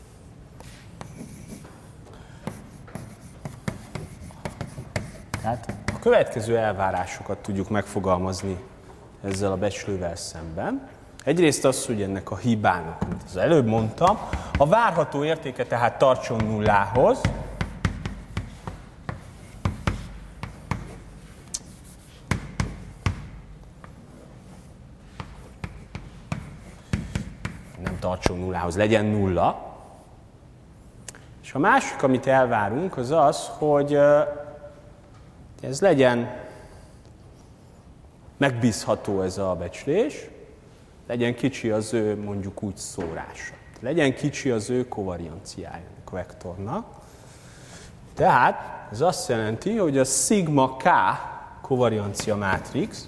Tehát a következő elvárásokat tudjuk megfogalmazni ezzel a becslővel szemben. Egyrészt az, hogy ennek a hibának, amit az előbb mondtam, a várható értéke tehát tartson nullához, nem tartson nullához, legyen nulla. És a másik, amit elvárunk, az az, hogy ez legyen megbízható ez a becslés, legyen kicsi az ő mondjuk úgy szórása. Legyen kicsi az ő kovarianciája a vektornak. Tehát ez azt jelenti, hogy a szigma K kovariancia mátrix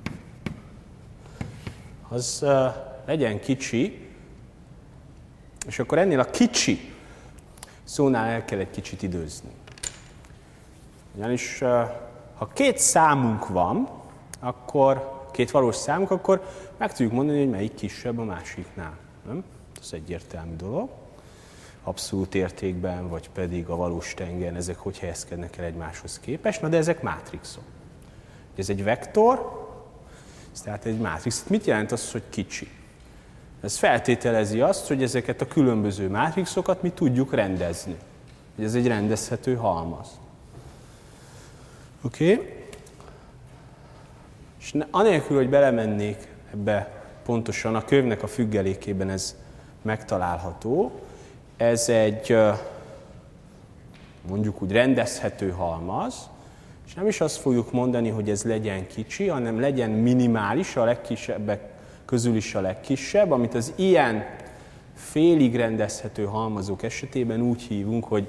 az legyen kicsi, és akkor ennél a kicsi szónál el kell egy kicsit időzni. Ugyanis ha két számunk van, akkor két valós számunk, akkor meg tudjuk mondani, hogy melyik kisebb a másiknál. Nem? Ez egyértelmű dolog. Abszolút értékben, vagy pedig a valós tengelyen ezek hogy helyezkednek el egymáshoz képest. Na de ezek mátrixok. Ez egy vektor, ez tehát egy mátrix. Mit jelent az, hogy kicsi? Ez feltételezi azt, hogy ezeket a különböző mátrixokat mi tudjuk rendezni. Hogy ez egy rendezhető halmaz. Oké? És anélkül, hogy belemennék ebbe pontosan, a könyvnek a függelékében ez megtalálható. Ez egy mondjuk úgy rendezhető halmaz, és nem is azt fogjuk mondani, hogy ez legyen kicsi, hanem legyen minimális, a legkisebbek közül is a legkisebb, amit az ilyen félig rendezhető halmazok esetében úgy hívunk, hogy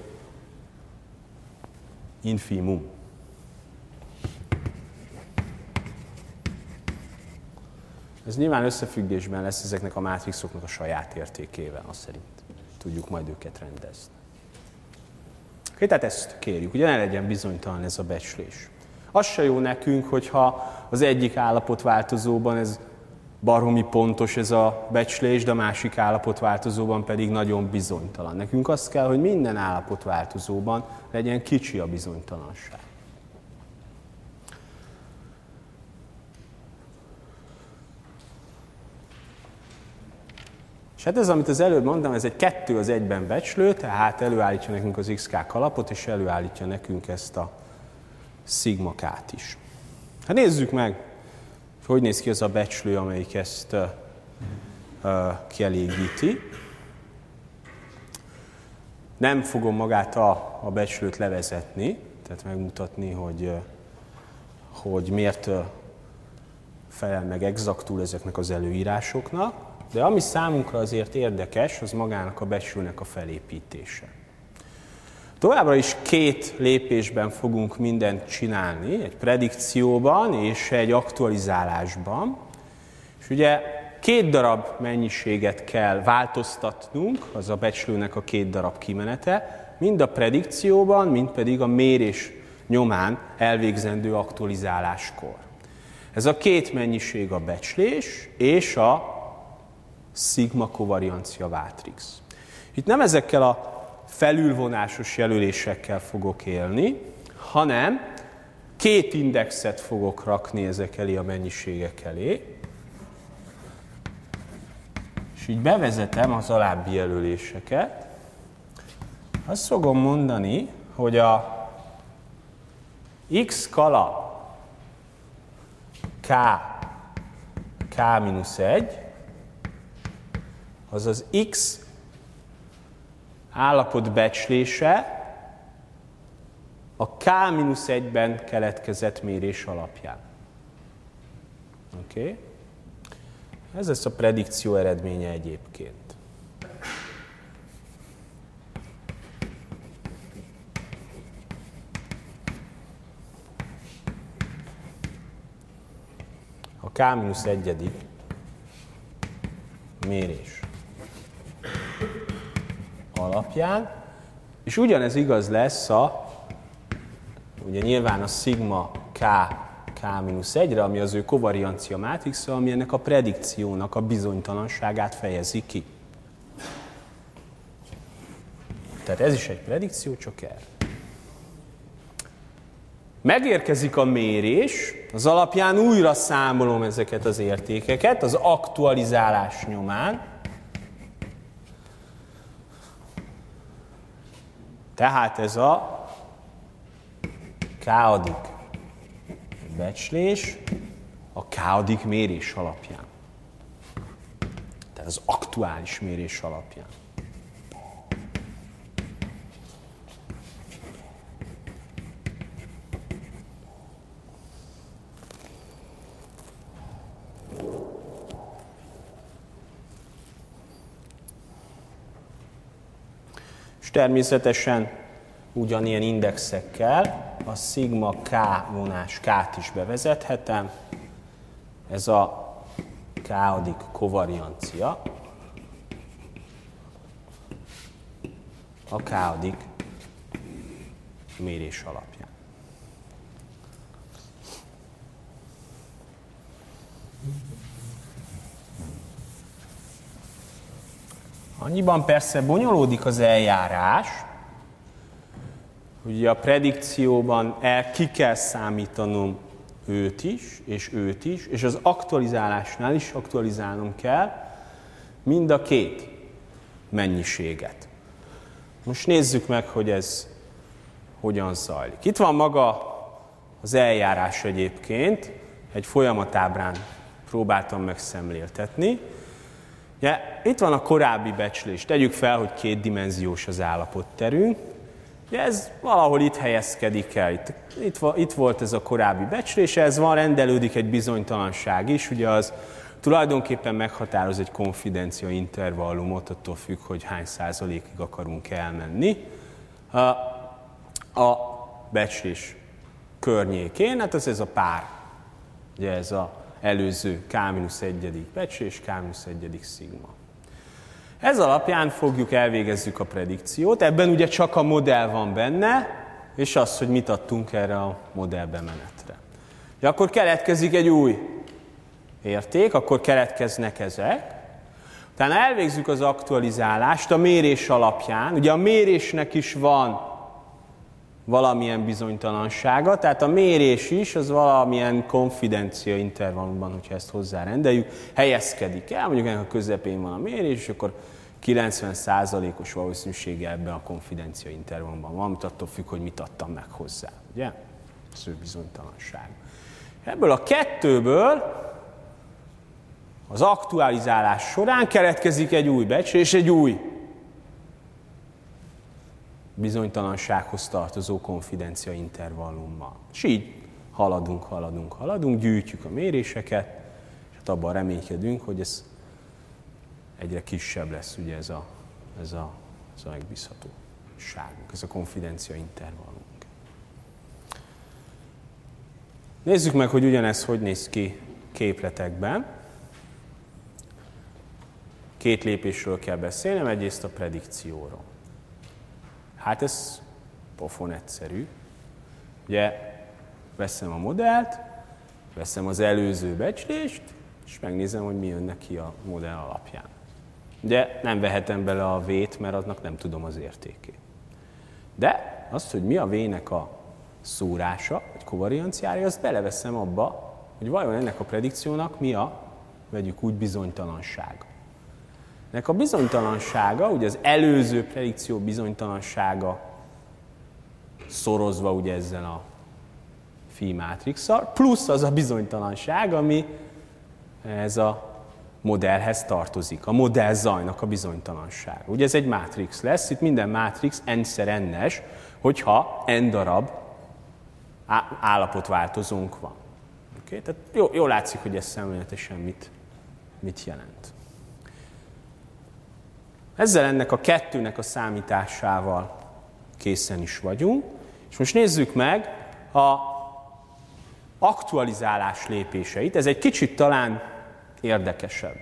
infimum. Ez nyilván összefüggésben lesz ezeknek a mátrixoknak a saját értékével, azt szerint tudjuk majd őket rendezni. Oké, tehát ezt kérjük, ugye ne legyen bizonytalan ez a becslés. Az se jó nekünk, hogyha az egyik állapotváltozóban ez baromi pontos ez a becslés, de a másik állapotváltozóban pedig nagyon bizonytalan. Nekünk azt kell, hogy minden állapotváltozóban legyen kicsi a bizonytalanság. És hát ez, amit az előbb mondtam, ez egy 2 az 1-ben becslő, tehát előállítja nekünk az XK kalapot, és előállítja nekünk ezt a szigma K-t is. Hát nézzük meg, hogy néz ki az a becslő, amelyik ezt kielégíti. Nem fogom magát a becslőt levezetni, tehát megmutatni, hogy miért felel meg exaktul ezeknek az előírásoknak, de ami számunkra azért érdekes, az magának a becslőnek a felépítése. Továbbra is 2 lépésben fogunk mindent csinálni, egy predikcióban és egy aktualizálásban. És ugye 2 darab mennyiséget kell változtatnunk, az a becslőnek a 2 darab kimenete, mind a predikcióban, mind pedig a mérés nyomán elvégzendő aktualizáláskor. Ez a 2 mennyiség a becslés és a szigma kovariancia mátrix. Itt nem ezekkel a felülvonásos jelölésekkel fogok élni, hanem 2 indexet fogok rakni ezek elé a mennyiségek elé, és így bevezetem az alábbi jelöléseket. Azt fogom mondani, hogy a x skala k-1, az az x állapot becslése a k-1-ben keletkezett mérés alapján. Oké? Ez lesz a predikció eredménye egyébként. A k-1. mérés alapján, és ugyanez igaz lesz ugye nyilván a szigma k-1-re, ami az ő kovariancia mátrixa, ami ennek a predikciónak a bizonytalanságát fejezi ki. Tehát ez is egy predikció, csak erre. Megérkezik a mérés, az alapján újra számolom ezeket az értékeket, az aktualizálás nyomán. Tehát ez a k-adik becslés a k-adik mérés alapján. Tehát az aktuális mérés alapján. És természetesen ugyanilyen indexekkel a szigma k vonás k-t is bevezethetem. Ez a k-adik kovariancia a k-adik mérés alapján. Annyiban persze bonyolódik az eljárás, hogy a predikcióban ki kell számítanom őt is, és az aktualizálásnál is aktualizálnom kell mind a 2 mennyiséget. Most nézzük meg, hogy ez hogyan zajlik. Itt van maga az eljárás egyébként, egy folyamatábrán próbáltam megszemléltetni. Ja, itt van a korábbi becslés. Tegyük fel, hogy 2 dimenziós az állapotterünk. Ja, ez valahol itt helyezkedik el. Itt volt ez a korábbi becslés, ez van, rendelődik egy bizonytalanság is. Ugye az tulajdonképpen meghatároz egy konfidencia intervallumot, attól függ, hogy hány százalékig akarunk elmenni. A becslés környékén, hát ez a pár. Ugye ez az előző k-1. becslés, k-1. szigma. Ez alapján elvégezzük a predikciót, ebben ugye csak a modell van benne, és az, hogy mit adtunk erre a modellbemenetre. Ja, akkor keletkezik egy új érték, akkor keletkeznek ezek. Utána elvégzzük az aktualizálást a mérés alapján. Ugye a mérésnek is van valamilyen bizonytalansága, tehát a mérés is, az valamilyen konfidencia intervallumban, hogyha ezt hozzárendeljük, helyezkedik el, mondjuk ennek a közepén van a mérés, és akkor 90%-os valószínűséggel ebben a konfidencia intervallumban van, amit attól függ, hogy mit adtam meg hozzá, ugye? Ez ő bizonytalanság. Ebből a 2-ből az aktualizálás során keletkezik egy új becslés, egy új bizonytalansághoz tartozó konfidencia intervallummal. És így haladunk, gyűjtjük a méréseket, és hát abban reménykedünk, hogy ez egyre kisebb lesz ugye ez a megbízhatóságunk, ez a konfidencia intervallumunk. Nézzük meg, hogy ugyanez hogy néz ki képletekben. Két lépésről kell beszélnem, egyrészt a predikcióról. Hát ez pofon egyszerű. Ugye veszem a modellt, veszem az előző becslést, és megnézem, hogy mi jön neki a modell alapján. Ugye nem vehetem bele a V-t, mert aznak nem tudom az értékét. De azt, hogy mi a V-nek a szórása, vagy kovarianciája, azt beleveszem abba, hogy vajon ennek a predikciónak mi a, vegyük úgy, bizonytalansága. Ennek a bizonytalansága, ugye az előző predikció bizonytalansága szorozva ugye ezzel a phi mátrixsal, plusz az a bizonytalanság, ami ez a modellhez tartozik, a modell zajnak a bizonytalansága. Ugye ez egy mátrix lesz, itt minden mátrix n-szer n-es, hogyha n darab állapotváltozónk van. Okay? Tehát jól látszik, hogy ez szemléletesen mit jelent. Ezzel ennek a kettőnek a számításával készen is vagyunk, és most nézzük meg a aktualizálás lépéseit. Ez egy kicsit talán érdekesebb.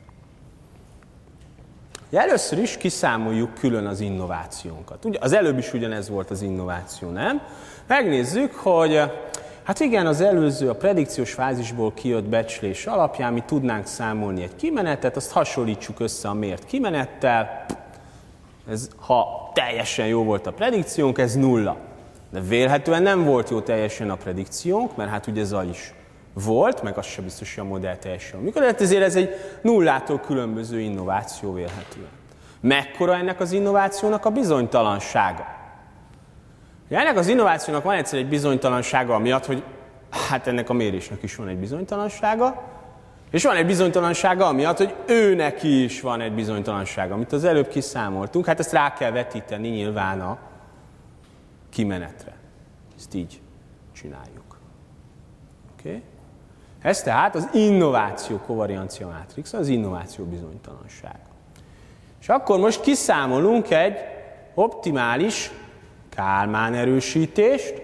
Először is kiszámoljuk külön az innovációnkat. Ugye, az előbb is ugyanez volt az innováció, nem? Megnézzük, hogy hát igen, az előző, a predikciós fázisból kijött becslés alapján mi tudnánk számolni egy kimenetet, azt hasonlítsuk össze a mért kimenettel. Ez, ha teljesen jó volt a predikciónk, ez 0. De vélhetően nem volt jó teljesen a predikciónk, mert hát ugye zaj is volt, meg az sem biztos, hogy a modell teljesen működött, ezért ez egy nullától különböző innováció vélhetően. Mekkora ennek az innovációnak a bizonytalansága? Ennek az innovációnak van egyszer egy bizonytalansága amiatt, hogy hát ennek a mérésnek is van egy bizonytalansága, és van egy bizonytalansága amiatt, hogy őnek is van egy bizonytalansága, amit az előbb kiszámoltunk. Hát ezt rá kell vetíteni nyilván a kimenetre. Ezt így csináljuk. Okay? Ez tehát az innováció kovariancia mátrix, az innováció bizonytalansága. És akkor most kiszámolunk egy optimális Kálmán erősítést,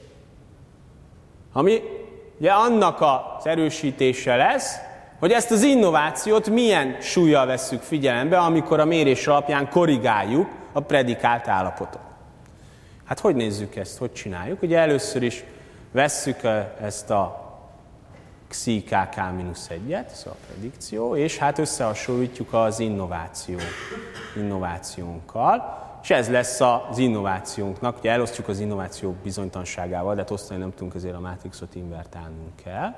ami ugye annak az erősítése lesz, hogy ezt az innovációt milyen súllyal vesszük figyelembe, amikor a mérés alapján korrigáljuk a predikált állapotot. Hát hogy nézzük ezt, hogy csináljuk? Ugye először is vesszük ezt a Xi-KK-1-et, ez a predikció, és hát összehasonlítjuk az innovációnkkal, és ez lesz az innovációnknak, ugye elosztjuk az innováció bizonytalanságával, de hát osztani nem tudunk, ezért a mátrixot invertálnunk kell.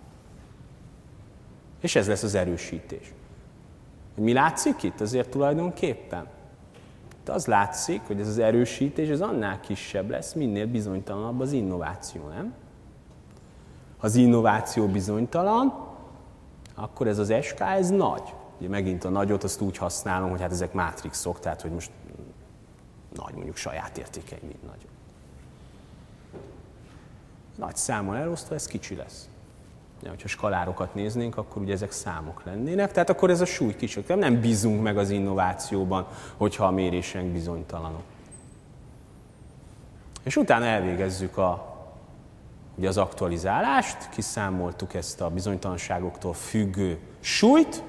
És ez lesz az erősítés. Mi látszik itt azért tulajdonképpen? Itt az látszik, hogy ez az erősítés ez annál kisebb lesz, minél bizonytalanabb az innováció, nem? Ha az innováció bizonytalan, akkor ez az SK, ez nagy. Ugye megint a nagyot azt úgy használom, hogy hát ezek mátrixok, tehát hogy most nagy, mondjuk saját értékei mind nagy. Nagy számmal elosztva ez kicsi lesz. De, hogyha skalárokat néznénk, akkor ugye ezek számok lennének, tehát akkor ez a súly kicsi. Nem bízunk meg az innovációban, hogyha a méréseink bizonytalanok. És utána elvégezzük ugye az aktualizálást, kiszámoltuk ezt a bizonytalanságoktól függő súlyt,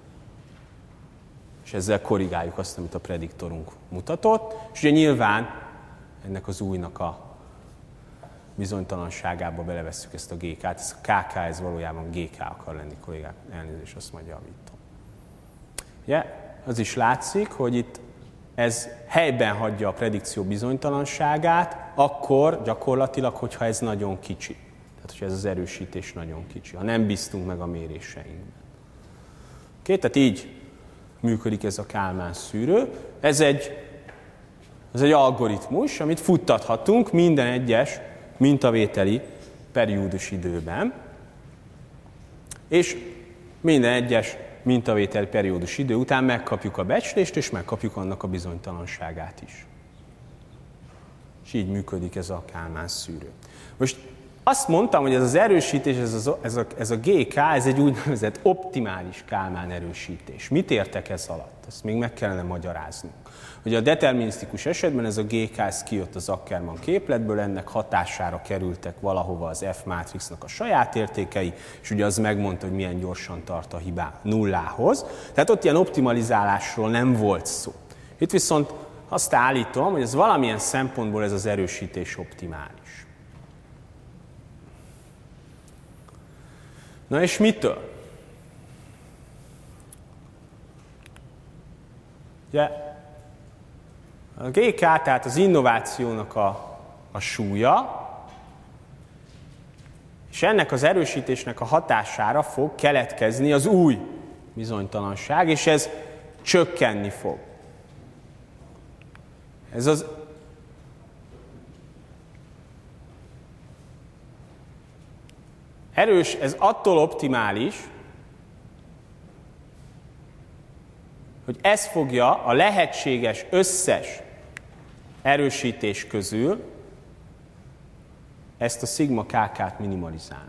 és ezzel korrigáljuk azt, amit a prediktorunk mutatott, és ugye nyilván ennek az újnak a bizonytalanságába belevesszük ezt a GK-t, ez a KK, ez valójában GK akar lenni, kollégák, elnézést, azt majd javítom. Ugye, az is látszik, hogy itt ez helyben hagyja a predikció bizonytalanságát, akkor gyakorlatilag, hogyha ez nagyon kicsi. Tehát, hogyha ez az erősítés nagyon kicsi, ha nem bíztunk meg a méréseinkben. Okay, tehát így működik ez a Kálmán szűrő. Ez egy algoritmus, amit futtathatunk minden egyes mintavételi periódus időben, és minden egyes mintavételi periódus idő után megkapjuk a becslést, és megkapjuk annak a bizonytalanságát is. És így működik ez a Kálmán szűrő. Most azt mondtam, hogy ez az erősítés, ez a GK, ez egy úgynevezett optimális Kálmán erősítés. Mit értek ez alatt? Ezt még meg kellene magyaráznunk. Ugye a determinisztikus esetben ez a GK, ez kijött az Ackermann képletből, ennek hatására kerültek valahova az F mátrixnak a saját értékei, és ugye az megmondta, hogy milyen gyorsan tart a hiba nullához. Tehát ott ilyen optimalizálásról nem volt szó. Itt viszont azt állítom, hogy ez valamilyen szempontból ez az erősítés optimális. Na és mitől? Ugye, a GK, tehát az innovációnak a súlya, és ennek az erősítésnek a hatására fog keletkezni az új bizonytalanság, és ez csökkenni fog. Ez az erős, ez attól optimális, hogy ez fogja a lehetséges összes erősítés közül ezt a szigma KK-t minimalizálni.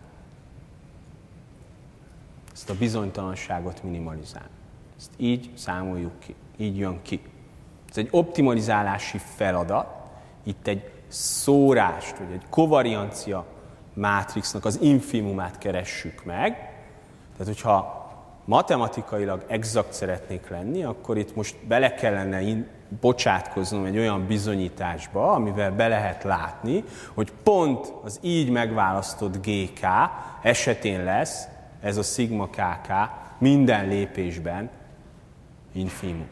Ezt a bizonytalanságot minimalizálni. Ezt így számoljuk ki, így jön ki. Ez egy optimalizálási feladat. Itt egy szórást, vagy egy kovariancia mátrixnak az infimumát keressük meg. Tehát, hogyha matematikailag exakt szeretnék lenni, akkor itt most bele kellene bocsátkoznom egy olyan bizonyításba, amivel be lehet látni, hogy pont az így megválasztott GK esetén lesz ez a szigma KK minden lépésben infimum.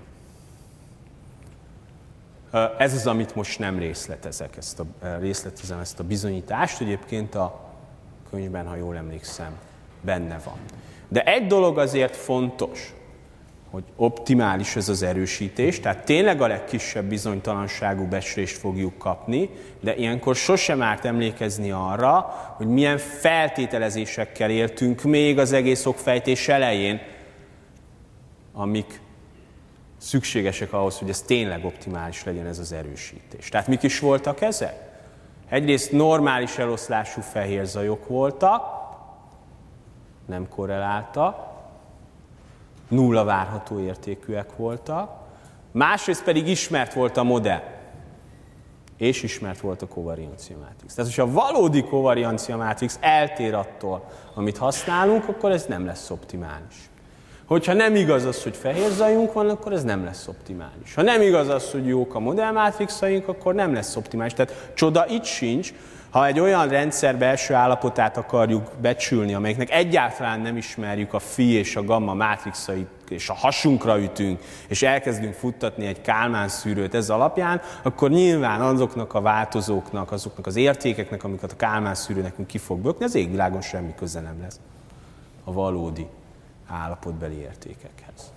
Ez az, amit most nem részletezem ezt a bizonyítást, egyébként a könyvben, ha jól emlékszem, benne van. De egy dolog azért fontos, hogy optimális ez az erősítés, tehát tényleg a legkisebb bizonytalanságú becslést fogjuk kapni, de ilyenkor sosem árt emlékezni arra, hogy milyen feltételezésekkel éltünk még az egész okfejtés elején, amik szükségesek ahhoz, hogy ez tényleg optimális legyen ez az erősítés. Tehát mik is voltak ezek? Egyrészt normális eloszlású fehér zajok voltak, nem korreláltak, nulla várható értékűek voltak, másrészt pedig ismert volt a modell, és ismert volt a kovariancia mátrix. Tehát, hogyha a valódi kovariancia mátrix eltér attól, amit használunk, akkor ez nem lesz optimális. Hogyha nem igaz az, hogy fehér zajunk van, akkor ez nem lesz optimális. Ha nem igaz az, hogy jók a modellmátrixaink, akkor nem lesz optimális. Tehát csoda itt sincs, ha egy olyan rendszer belső állapotát akarjuk becsülni, amelyiknek egyáltalán nem ismerjük a phi és a gamma mátrixait, és a hasunkra ütünk, és elkezdünk futtatni egy Kálmán szűrőt ez alapján, akkor nyilván azoknak a változóknak, azoknak az értékeknek, amiket a Kálmán szűrő nekünk ki fog bökni, az égvilágon semmi köze nem lesz a valódi állapotbeli értékekhez.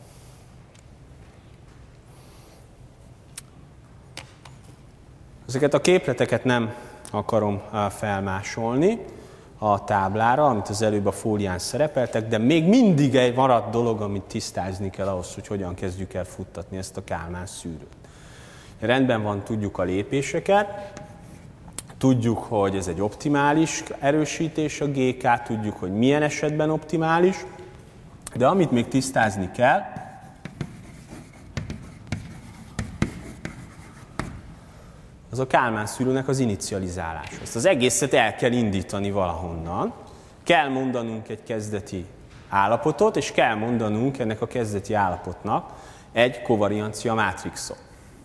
Ezeket a képleteket nem akarom felmásolni a táblára, amit az előbb a fólián szerepeltek, de még mindig egy maradt dolog, amit tisztázni kell ahhoz, hogy hogyan kezdjük el futtatni ezt a Kálmán szűrőt. Rendben van, tudjuk a lépéseket, tudjuk, hogy ez egy optimális erősítés a GK, tudjuk, hogy milyen esetben optimális, de amit még tisztázni kell, az a Kálmán szűrőnek az inicializálása. Ezt az egészet el kell indítani valahonnan. Kell mondanunk egy kezdeti állapotot, és kell mondanunk ennek a kezdeti állapotnak egy kovariancia mátrixot.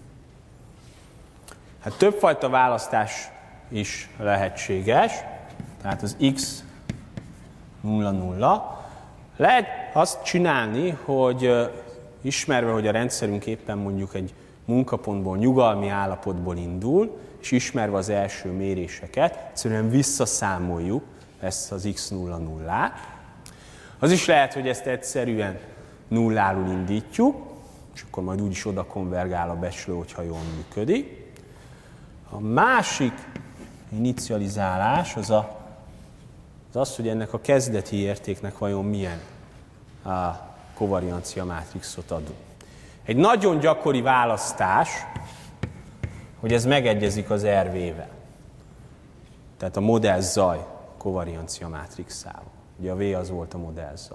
Hát többfajta választás is lehetséges, tehát az x 0,0. Lehet azt csinálni, hogy ismerve, hogy a rendszerünk éppen mondjuk egy munkapontból, nyugalmi állapotból indul, és ismerve az első méréseket, egyszerűen visszaszámoljuk ezt az x 0,0-át. Az is lehet, hogy ezt egyszerűen nulláról indítjuk, és akkor majd úgyis oda konvergál a becslő, hogyha jól működik. A másik inicializálás az, hogy ennek a kezdeti értéknek vajon milyen kovariancia mátrixot adunk. Egy nagyon gyakori választás, hogy ez megegyezik az RV-vel. Tehát a modell zaj kovariancia mátrixával. Ugye a V az volt a modellzaj.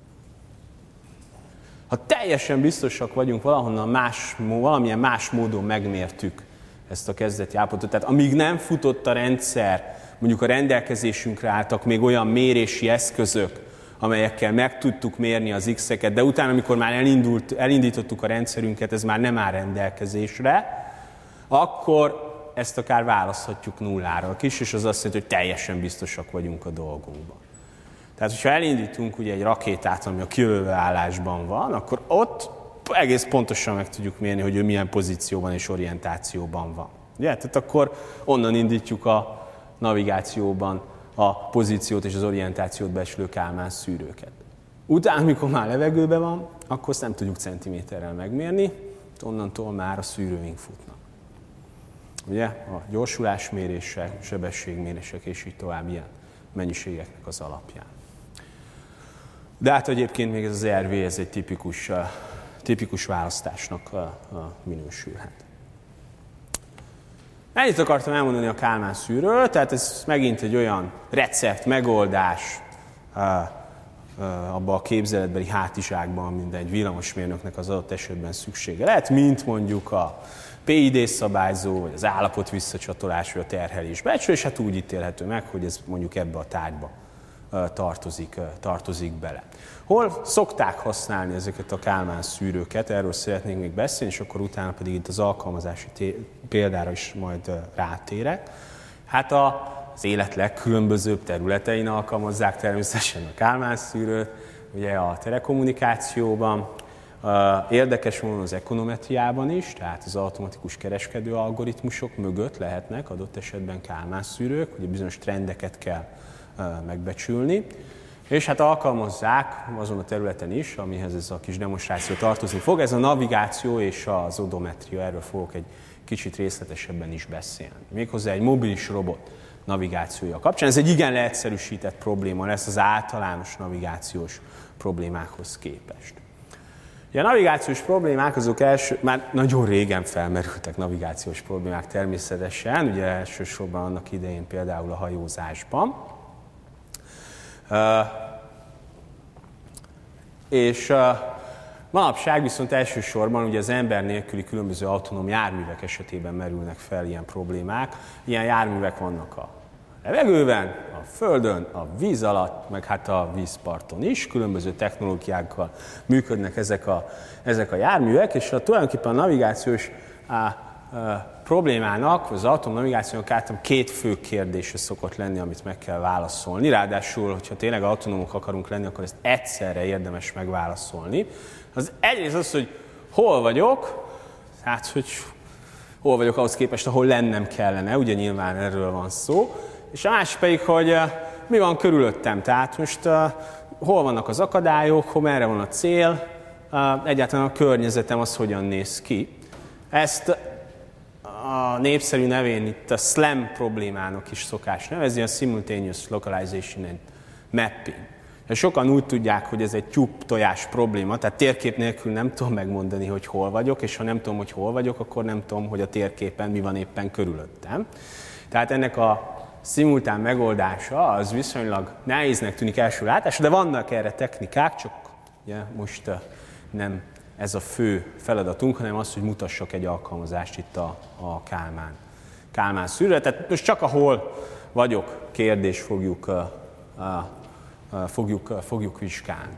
Ha teljesen biztosak vagyunk, valamilyen más módon megmértük ezt a kezdeti állapotot, tehát amíg nem futott a rendszer, mondjuk a rendelkezésünkre álltak még olyan mérési eszközök, amelyekkel meg tudtuk mérni az X-eket, de utána, amikor már elindítottuk a rendszerünket, ez már nem áll rendelkezésre, akkor ezt akár választhatjuk nullára is, és az azt jelenti, hogy teljesen biztosak vagyunk a dolgunkban. Tehát, hogyha elindítunk ugye egy rakétát, ami a kilövő állásban van, akkor ott egész pontosan meg tudjuk mérni, hogy ő milyen pozícióban és orientációban van. Ugye? Tehát akkor onnan indítjuk a navigációban a pozíciót és az orientációt becslő Kálmán szűrőket. Utána, amikor már levegőben van, akkor azt nem tudjuk centiméterrel megmérni, onnantól már a szűrőink futnak. Ugye? A gyorsulásmérések, sebességmérések és így tovább ilyen mennyiségeknek az alapján. De hát egyébként még ez az RV, ez egy tipikus választásnak minősülhet. Ennyit akartam elmondani a Kálmán szűrőről, tehát ez megint egy olyan recept, megoldás abban a képzeletbeli hátizsákban, mint egy villamosmérnöknek az adott esetben szüksége lehet, mint mondjuk a PID szabályzó, vagy az állapot visszacsatolás, vagy a terhelés becslés, és hát úgy ítélhető meg, hogy ez mondjuk ebbe a tárgyba tartozik bele. Hol szokták használni ezeket a Kálmán szűrőket, erről szeretnék még beszélni, és akkor utána pedig itt az alkalmazási példára is majd rátérek. Hát az élet legkülönbözőbb területein alkalmazzák természetesen a Kálmán szűrőt, ugye a telekommunikációban, érdekes módon az ekonometriában is, tehát az automatikus kereskedő algoritmusok mögött lehetnek adott esetben Kálmán szűrők, ugye bizonyos trendeket kell megbecsülni, és hát alkalmazzák azon a területen is, amihez ez a kis demonstráció tartozni fog, ez a navigáció és az odometria, erről fogok egy kicsit részletesebben is beszélni. Méghozzá egy mobilis robot navigációja kapcsán. Ez egy igen leegyszerűsített probléma lesz az általános navigációs problémákhoz képest. A navigációs problémák azok már nagyon régen felmerültek navigációs problémák természetesen, ugye elsősorban annak idején például a hajózásban. És manapság viszont elsősorban ugye az ember nélküli különböző autonóm járművek esetében merülnek fel ilyen problémák. Ilyen járművek vannak a levegőben, a földön, a víz alatt, meg hát a vízparton is. Különböző technológiákkal működnek ezek a járművek, és tulajdonképpen a navigációs problémának, az autonóm navigációnak általában két fő kérdése szokott lenni, amit meg kell válaszolni. Ráadásul, hogyha tényleg autonómok akarunk lenni, akkor ezt egyszerre érdemes megválaszolni. Az egyrészt az, hogy hol vagyok, hát hogy hol vagyok ahhoz képest, ahol lennem kellene, ugye nyilván erről van szó. És a másik pedig, hogy mi van körülöttem, tehát most hol vannak az akadályok, merre van a cél, egyáltalán a környezetem az hogyan néz ki. Ezt a népszerű nevén itt a SLAM problémának is szokás nevezni, a Simultaneous Localization and Mapping. Sokan úgy tudják, hogy ez egy tyúk-tojás probléma, tehát térkép nélkül nem tudom megmondani, hogy hol vagyok, és ha nem tudom, hogy hol vagyok, akkor nem tudom, hogy a térképen mi van éppen körülöttem. Tehát ennek a szimultán megoldása az viszonylag nehéznek tűnik első látásra, de vannak erre technikák, csak ugye, most nem ez a fő feladatunk, hanem az, hogy mutassak egy alkalmazást itt a Kálmán szűrőre. Tehát most csak ahol vagyok kérdést fogjuk vizsgálni.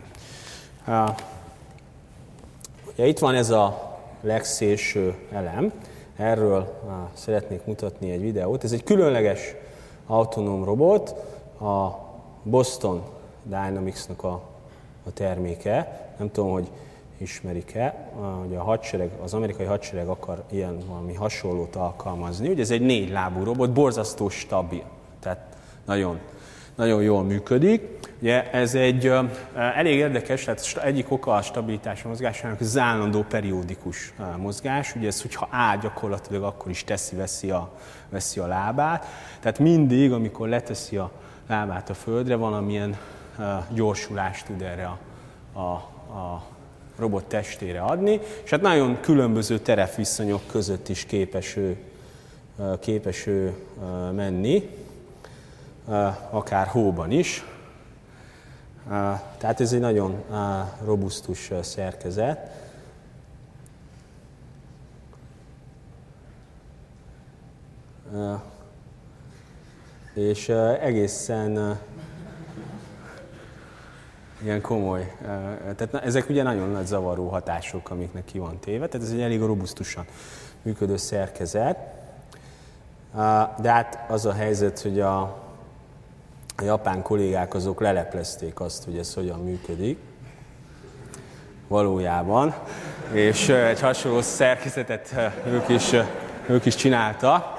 Ugye itt van ez a legszélső elem, erről szeretnék mutatni egy videót. Ez egy különleges autonóm robot, a Boston Dynamics-nak a terméke. Nem tudom, hogy ismerik-e, hogy az amerikai hadsereg akar ilyen valami hasonlót alkalmazni. Ugye ez egy 4 lábú robot, borzasztó stabil, tehát nagyon jól működik. Ugye ez egy elég érdekes, tehát egyik oka a stabilitás mozgásának az állandó periódikus mozgás. Ugye ez, hogyha áll gyakorlatilag, akkor is veszi a lábát. Tehát mindig, amikor leteszi a lábát a földre, valamilyen gyorsulást tud erre a robot testére adni, és hát nagyon különböző terepviszonyok között is képes ő menni. akár hóban is. Tehát ez egy nagyon robusztus szerkezet. És egészen ilyen komoly, tehát ezek ugye nagyon nagy zavaró hatások, amiknek ki van téve, tehát ez egy elég robusztusan működő szerkezet. De hát az a helyzet, hogy a japán kollégák azok leleplezték azt, hogy ez hogyan működik valójában, és egy hasonló szerkezetet ők is csinálta.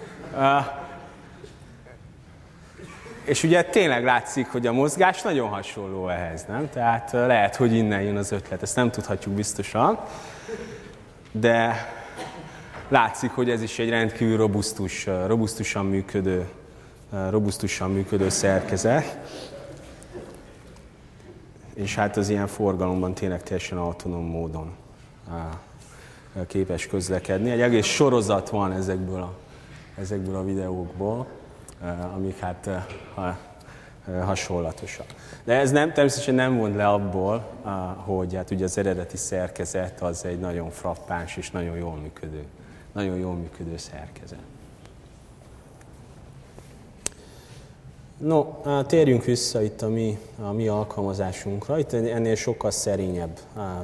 És ugye tényleg látszik, hogy a mozgás nagyon hasonló ehhez, nem? Tehát lehet, hogy innen jön az ötlet, ezt nem tudhatjuk biztosan, de látszik, hogy ez is egy rendkívül robusztusan működő szerkezet. És hát az ilyen forgalomban tényleg teljesen autonóm módon képes közlekedni. Egy egész sorozat van ezekből a videókból, amik hát hasonlatosak. De ez természetesen nem vont le abból, hogy hát ugye az eredeti szerkezet az egy nagyon frappáns és nagyon jól működő szerkezet. No, térjünk vissza itt a mi alkalmazásunkra. Itt ennél sokkal szerényebb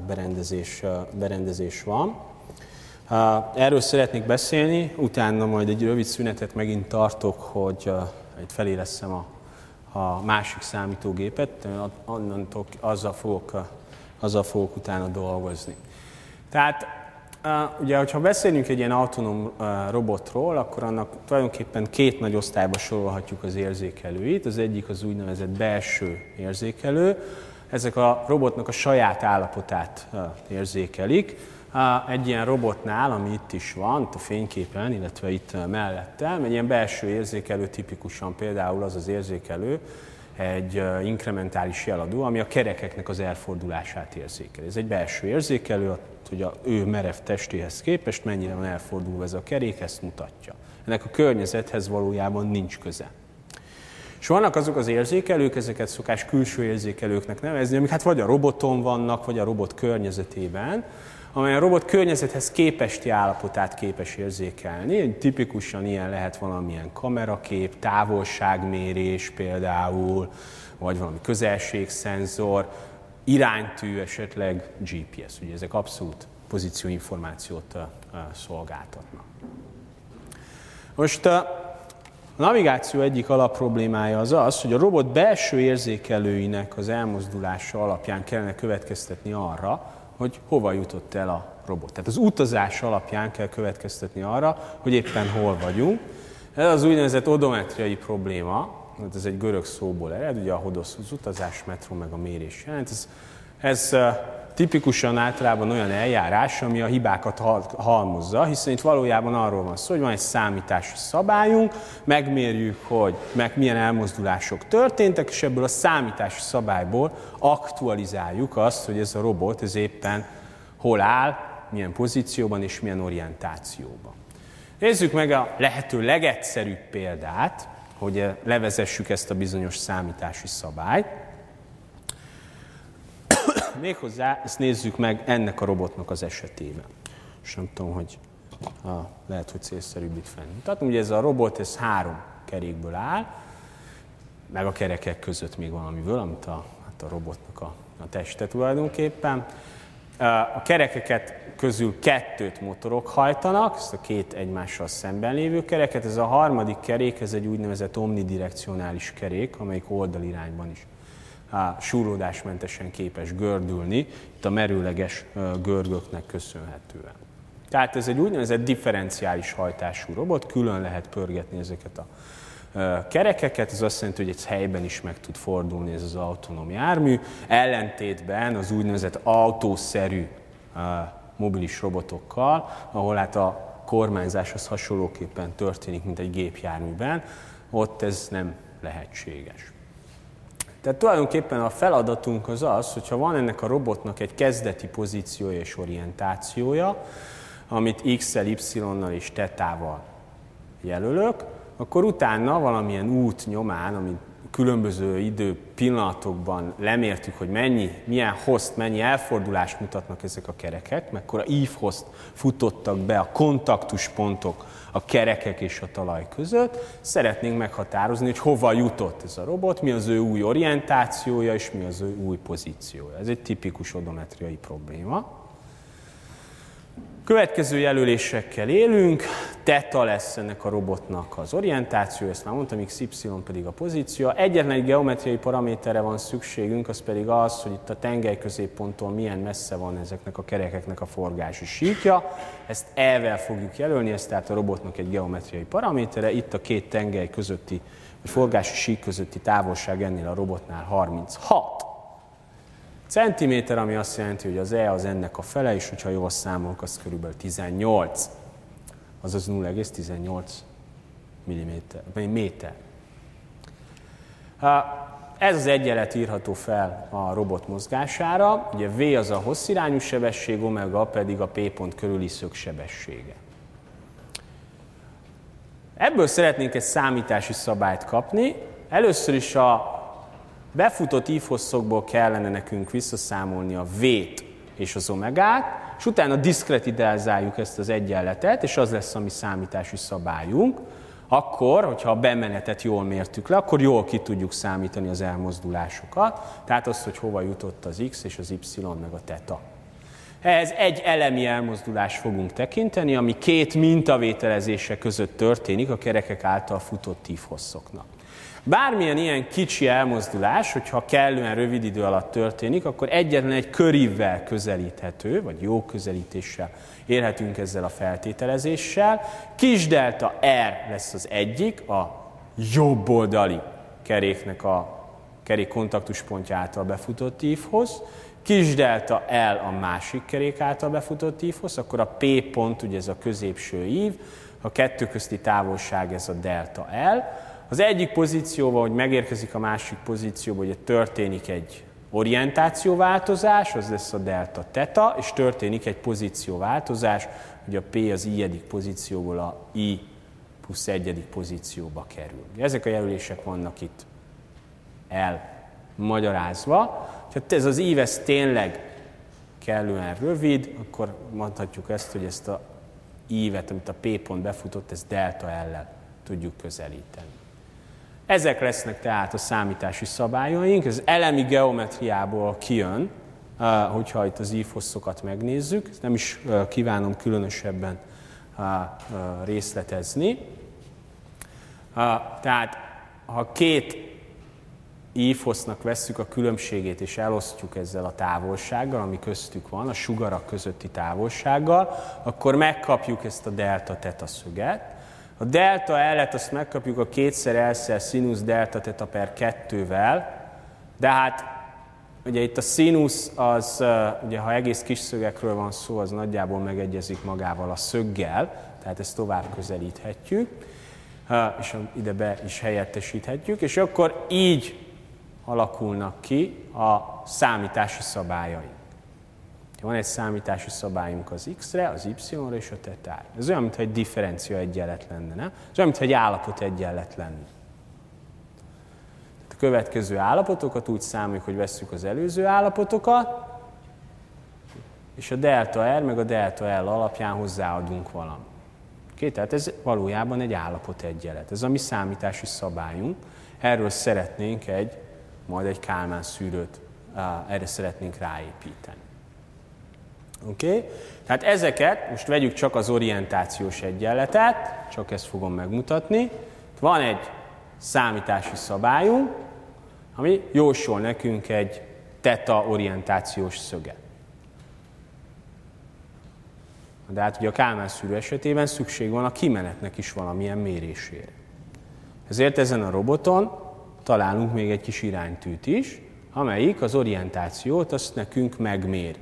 berendezés van. Erről szeretnék beszélni, utána majd egy rövid szünetet megint tartok, hogy itt feléleszem a másik számítógépet, onnantól azzal fogok utána dolgozni. Tehát ugye, hogyha beszélünk egy ilyen autonóm robotról, akkor annak tulajdonképpen két nagy osztályba sorolhatjuk az érzékelőit. Az egyik az úgynevezett belső érzékelő. Ezek a robotnak a saját állapotát érzékelik. Egy ilyen robotnál, ami itt is van, itt a fényképen, illetve itt mellettem, egy ilyen belső érzékelő tipikusan például az érzékelő, egy inkrementális jeladó, ami a kerekeknek az elfordulását érzékeli. Ez egy belső érzékelő, hogy az ő merev testéhez képest mennyire van elfordulva ez a kerék, ezt mutatja. Ennek a környezethez valójában nincs köze. És vannak azok az érzékelők, ezeket szokás külső érzékelőknek nevezni, amik hát vagy a roboton vannak, vagy a robot környezetében, amely a robot környezethez képesti állapotát képes érzékelni. Tipikusan ilyen lehet valamilyen kamerakép, távolságmérés például, vagy valami közelségszenzor, iránytű, esetleg GPS. Ugye ezek abszolút pozícióinformációt szolgáltatnak. Most a navigáció egyik alapproblémája az, hogy a robot belső érzékelőinek az elmozdulása alapján kellene következtetni arra, hogy hova jutott el a robot. Tehát az utazás alapján kell következtetni arra, hogy éppen hol vagyunk. Ez az úgynevezett odometriai probléma, ez egy görög szóból ered, ugye a hodosz az utazás, metró meg a mérés jelent. Ez tipikusan általában olyan eljárás, ami a hibákat halmozza, hiszen itt valójában arról van szó, hogy van egy számítási szabályunk, megmérjük, hogy milyen elmozdulások történtek, és ebből a számítási szabályból aktualizáljuk azt, hogy ez a robot ez éppen hol áll, milyen pozícióban és milyen orientációban. Nézzük meg a lehető legegyszerűbb példát, hogy levezessük ezt a bizonyos számítási szabályt. Méghozzá ezt nézzük meg ennek a robotnak az esetében. És nem tudom, hogy lehet, hogy célszerűbb itt felmutatom. Ugye ez a robot, ez 3 kerékből áll, meg a kerekek között még valamiből, amit a robotnak a teste tulajdonképpen. A kerekeket közül 2-t motorok hajtanak, ezt a 2 egymással szemben lévő kereket. Ez a harmadik kerék, ez egy úgynevezett omnidirekcionális kerék, amelyik oldalirányban is súrlódásmentesen képes gördülni, itt a merőleges görgöknek köszönhetően. Tehát ez egy úgynevezett differenciális hajtású robot, külön lehet pörgetni ezeket a kerekeket, ez azt jelenti, hogy egy helyben is meg tud fordulni ez az autonóm jármű, ellentétben az úgynevezett autószerű mobilis robotokkal, ahol hát a kormányzás az hasonlóképpen történik, mint egy gépjárműben, ott ez nem lehetséges. Tehát tulajdonképpen a feladatunk az, hogyha van ennek a robotnak egy kezdeti pozíciója és orientációja, amit X-el, Y-nal és tetával jelölök, akkor utána valamilyen út nyomán, amit különböző időpillanatokban lemértük, hogy milyen hozt, mennyi elfordulást mutatnak ezek a kerekek, mekkora ívhozt futottak be a kontaktuspontok a kerekek és a talaj között, szeretnénk meghatározni, hogy hova jutott ez a robot, mi az ő új orientációja és mi az ő új pozíciója. Ez egy tipikus odometriai probléma. Következő jelölésekkel élünk, teta lesz ennek a robotnak az orientáció, ezt már mondtam, XY pedig a pozíció. Egyetlen egy geometriai paraméterre van szükségünk, az pedig az, hogy itt a tengely középponttól milyen messze van ezeknek a kerekeknek a forgási síkja. Ezt E-vel fogjuk jelölni, ez tehát a robotnak egy geometriai paramétere. Itt a két tengely közötti, vagy forgási sík közötti távolság ennél a robotnál 36 centiméter, ami azt jelenti, hogy az E az ennek a fele, és hogyha jól számolok, az körülbelül 18, azaz 0,18 méter. Ez az egyenlet írható fel a robot mozgására. Ugye V az a hosszirányú sebesség, omega pedig a P pont körüli szögsebessége. Ebből szeretnénk egy számítási szabályt kapni. Először is a befutott ívhosszokból kellene nekünk visszaszámolni a V-t és az omegát, és utána diszkretizáljuk ezt az egyenletet, és az lesz a mi számítási szabályunk. Akkor, hogyha a bemenetet jól mértük le, akkor jól ki tudjuk számítani az elmozdulásokat, tehát azt, hogy hova jutott az X és az Y meg a teta. Ehhez egy elemi elmozdulást fogunk tekinteni, ami két mintavételezése között történik a kerekek által futott ívhosszoknak. Bármilyen ilyen kicsi elmozdulás, hogyha kellően rövid idő alatt történik, akkor egyetlen egy körívvel közelíthető, vagy jó közelítéssel érhetünk ezzel a feltételezéssel. Kis delta R lesz az egyik, a jobb oldali keréknek a kerék kontaktuspontja által befutott ívhoz, kis delta L a másik kerék által befutott ívhoz, akkor a P pont, ugye ez a középső ív, a kettő közti távolság ez a delta L. Az egyik pozícióval, hogy megérkezik a másik pozícióba, ugye történik egy orientációváltozás, az lesz a delta theta, és történik egy pozícióváltozás, hogy a P az i-edik pozícióból a i plusz egyedik pozícióba kerül. Ezek a jelölések vannak itt elmagyarázva. Ha ez az ív ez tényleg kellően rövid, akkor mondhatjuk ezt, hogy ezt a ívet, amit a P pont befutott, ezt delta L-lel tudjuk közelíteni. Ezek lesznek tehát a számítási szabályaink, ez elemi geometriából kijön, hogyha itt az ívhosszokat megnézzük, ezt nem is kívánom különösebben részletezni. Tehát, ha két ívhossznak vesszük a különbségét és elosztjuk ezzel a távolsággal, ami köztük van, a sugarak közötti távolsággal, akkor megkapjuk ezt a delta theta szöget. A delta L-et azt megkapjuk a 2x L színusz delta theta per 2-vel, de hát ugye itt a színusz az, ugye ha egész kis szögekről van szó, az nagyjából megegyezik magával a szöggel, tehát ezt tovább közelíthetjük, és ide be is helyettesíthetjük, és akkor így alakulnak ki a számítási szabályaink. Van egy számítási szabályunk az X-re, az Y-ra és a tetára. Ez olyan, mintha egy differencia egyenlet lenne, nem? Ez olyan, mintha egy állapot egyenlet lenne. A következő állapotokat úgy számoljuk, hogy vesszük az előző állapotokat, és a delta R meg a delta L alapján hozzáadunk valamit. Tehát ez valójában egy állapot egyenlet. Ez a mi számítási szabályunk. Erről szeretnénk majd egy Kálmán szűrőt, erre szeretnénk ráépíteni. Oké? Tehát ezeket, most vegyük csak az orientációs egyenletet, csak ezt fogom megmutatni. Van egy számítási szabályunk, ami jósol nekünk egy theta orientációs szöget. De hát ugye a Kálmán szűrő esetében szükség van a kimenetnek is valamilyen mérésére. Ezért ezen a roboton találunk még egy kis iránytűt is, amelyik az orientációt azt nekünk megméri.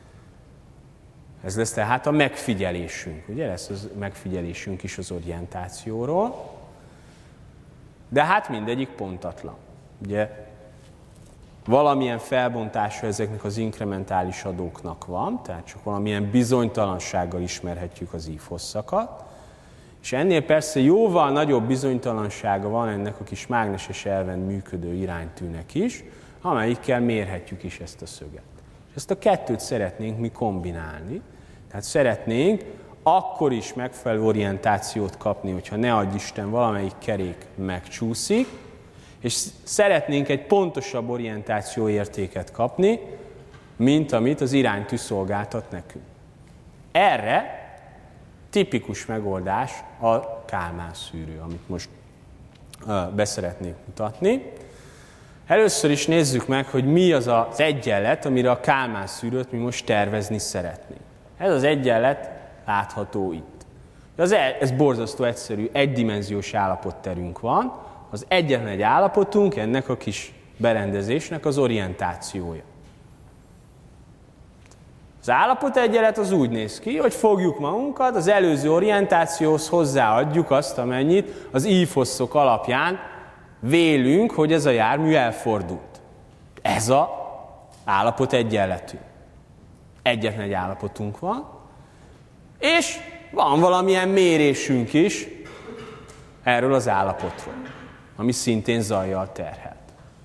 Ez lesz tehát a megfigyelésünk, ugye? Lesz az megfigyelésünk is az orientációról, de hát mindegyik pontatlan. Ugye valamilyen felbontása ezeknek az inkrementális adóknak van, tehát csak valamilyen bizonytalansággal ismerhetjük az ívhosszakat, És ennél persze jóval nagyobb bizonytalansága van ennek a kis mágneses elven működő iránytűnek is, amelyikkel mérhetjük is ezt a szöget. És ezt a kettőt szeretnénk mi kombinálni, tehát szeretnénk akkor is megfelelő orientációt kapni, hogyha ne adj Isten valamelyik kerék megcsúszik, és szeretnénk egy pontosabb orientációértéket kapni, mint amit az iránytű szolgáltat nekünk. Erre tipikus megoldás a Kálmán-szűrő, amit most beszeretnék mutatni. Először is nézzük meg, hogy mi az az egyenlet, amire a Kálmán-szűrőt mi most tervezni szeretnénk. Ez az egyenlet látható itt. Ez borzasztó egyszerű, egydimenziós állapotterünk van. Az egyetlen egy állapotunk ennek a kis berendezésnek az orientációja. Az állapotegyenlet az úgy néz ki, hogy fogjuk magunkat, az előző orientációhoz hozzáadjuk azt, amennyit az ífosszok alapján vélünk, hogy ez a jármű elfordult. Ez az állapotegyenletű. Egyetlen egy állapotunk van, és van valamilyen mérésünk is erről az állapotról, ami szintén zajjal terhelt.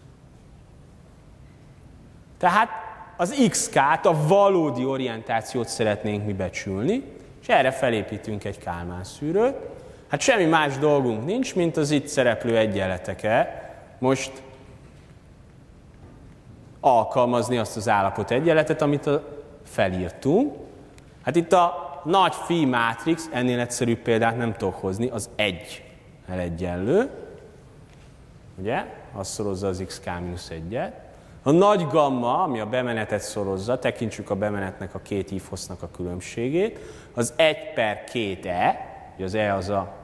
Tehát az XK-t, a valódi orientációt szeretnénk mi becsülni, és erre felépítünk egy Kálmán-szűrőt. Hát semmi más dolgunk nincs, mint az itt szereplő egyenleteket most alkalmazni azt az állapotegyenletet, amit felírtunk. Hát itt a nagy phi mátrix, ennél egyszerűbb példát nem tudok hozni, az 1-el egyenlő, ugye, az szorozza az xk-1-et. A nagy gamma, ami a bemenetet szorozza, tekintsük a bemenetnek a két ífosznak a különbségét, az 1/2e, ugye az E az a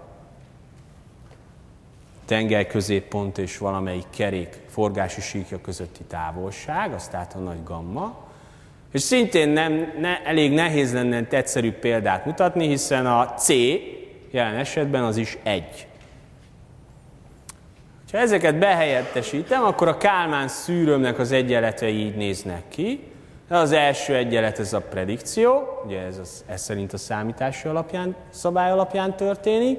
tengely középpont és valamelyik kerék forgási síkja közötti távolság, az tehát a nagy gamma. És szintén elég nehéz lenne egyszerűbb példát mutatni, hiszen a C jelen esetben az is 1. Ha ezeket behelyettesítem, akkor a Kálmán-szűrőmnek az egyenletei így néznek ki. Az első egyenlet ez a predikció, ugye ez szerint a számítási szabály alapján történik.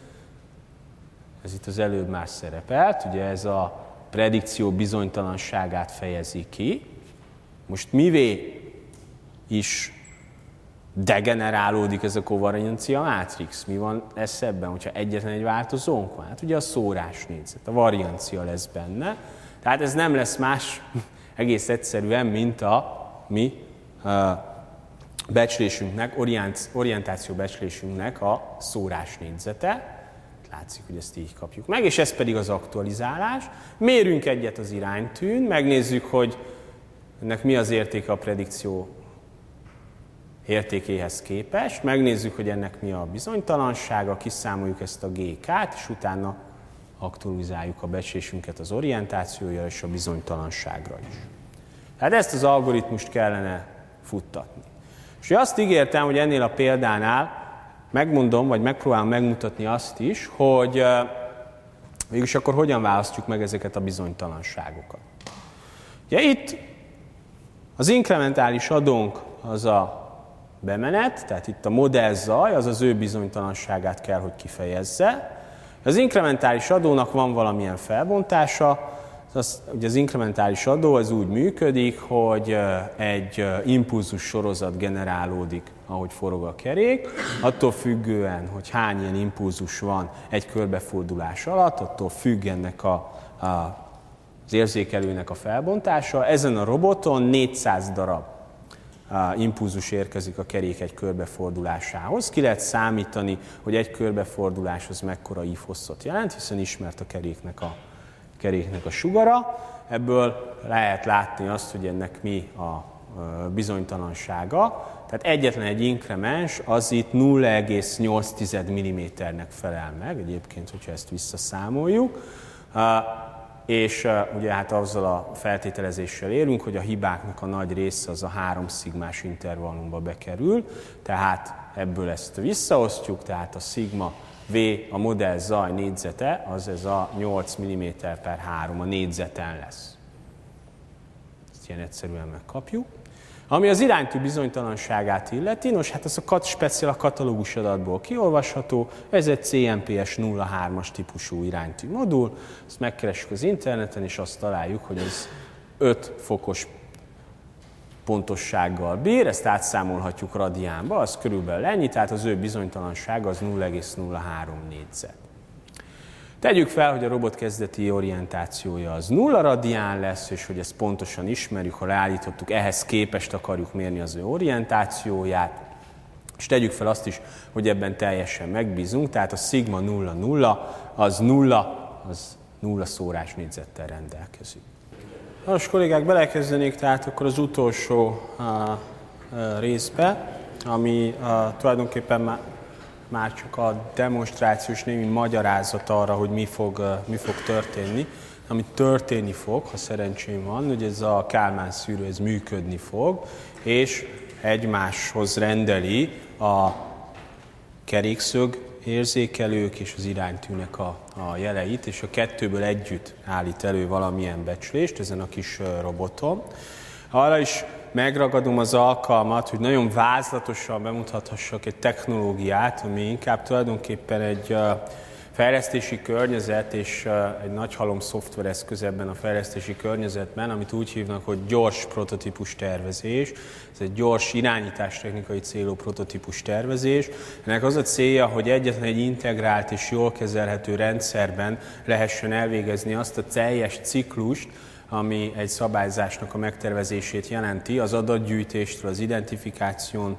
Ez itt az előbb már szerepelt, ugye ez a predikció bizonytalanságát fejezi ki. Most mivé is degenerálódik ez a kovariancia mátrix? Mi van lesz ebben, hogyha egyetlen egy változónk van? Hát ugye a szórásnégyzet, a variancia lesz benne. Tehát ez nem lesz más egész egyszerűen, mint a mi becslésünknek, orientáció becslésünknek a szórásnégyzete. Látszik, hogy ezt így kapjuk meg, és ez pedig az aktualizálás. Mérünk egyet az iránytűn, megnézzük, hogy ennek mi az értéke a predikció értékéhez képest, megnézzük, hogy ennek mi a bizonytalansága, kiszámoljuk ezt a GK-t, és utána aktualizáljuk a becslésünket az orientációja és a bizonytalanságra is. Tehát ezt az algoritmust kellene futtatni. És azt ígértem, hogy ennél a példánál megmondom, vagy megpróbálom megmutatni azt is, hogy végülis akkor hogyan választjuk meg ezeket a bizonytalanságokat. Ugye itt az inkrementális adónk az a bemenet, tehát itt a modellzaj, az az ő bizonytalanságát kell, hogy kifejezze. Az inkrementális adónak van valamilyen felbontása, ugye az inkrementális adó az úgy működik, hogy egy impulzus sorozat generálódik, ahogy forog a kerék, attól függően, hogy hány ilyen impulzus van egy körbefordulás alatt, attól függ ennek az érzékelőnek a felbontása. Ezen a roboton 400 darab impulzus érkezik a kerék egy körbefordulásához. Ki lehet számítani, hogy egy körbefordulás az mekkora ífosszot jelent, hiszen ismert a keréknek a sugara. Ebből lehet látni azt, hogy ennek mi a bizonytalansága. Tehát egyetlen egy inkremens az itt 0,8 mm-nek felel meg, egyébként, hogyha ezt visszaszámoljuk. És ugye hát azzal a feltételezéssel élünk, hogy a hibáknak a nagy része az a 3 szigmás intervallumba bekerül, tehát ebből ezt visszaosztjuk, tehát a szigma V, a modell zaj négyzete, az ez a 8 mm/3 a négyzeten lesz. Ezt ilyen egyszerűen megkapjuk. Ami az iránytű bizonytalanságát illeti, nos, hát ez a speciál a katalógus adatból kiolvasható, ez egy CMPS 03-as típusú iránytű modul, ezt megkeressük az interneten, és azt találjuk, hogy ez 5 fokos pontossággal bír, ezt átszámolhatjuk radiánba, az körülbelül ennyi, tehát az ő bizonytalansága az 0,03 négyzet. Tegyük fel, hogy a robot kezdeti orientációja az 0 radián lesz, és hogy ezt pontosan ismerjük, ha leállítottuk, ehhez képest akarjuk mérni az ő orientációját, és tegyük fel azt is, hogy ebben teljesen megbízunk, tehát a szigma 0,0 az 0 szórás négyzettel rendelkezik. Most kollégák, belekezdenék tehát akkor az utolsó részbe, ami tulajdonképpen már csak a demonstrációs némi magyarázat arra, hogy mi fog történni. Ami történni fog, ha szerencsém van, hogy ez a Kálmán szűrő ez működni fog, és egymáshoz rendeli a kerékszög érzékelők és az iránytűnek a jeleit, és a kettőből együtt állít elő valamilyen becslést ezen a kis roboton. Arra is megragadom az alkalmat, hogy nagyon vázlatosan bemutathassak egy technológiát, ami inkább tulajdonképpen egy fejlesztési környezet és egy nagy halom szoftvereszköz ebben a fejlesztési környezetben, amit úgy hívnak, hogy gyors prototípus tervezés. Ez egy gyors irányítástechnikai célú prototípus tervezés. Ennek az a célja, hogy egyetlen egy integrált és jól kezelhető rendszerben lehessen elvégezni azt a teljes ciklust, ami egy szabályzásnak a megtervezését jelenti, az adatgyűjtéstől, az identifikáción,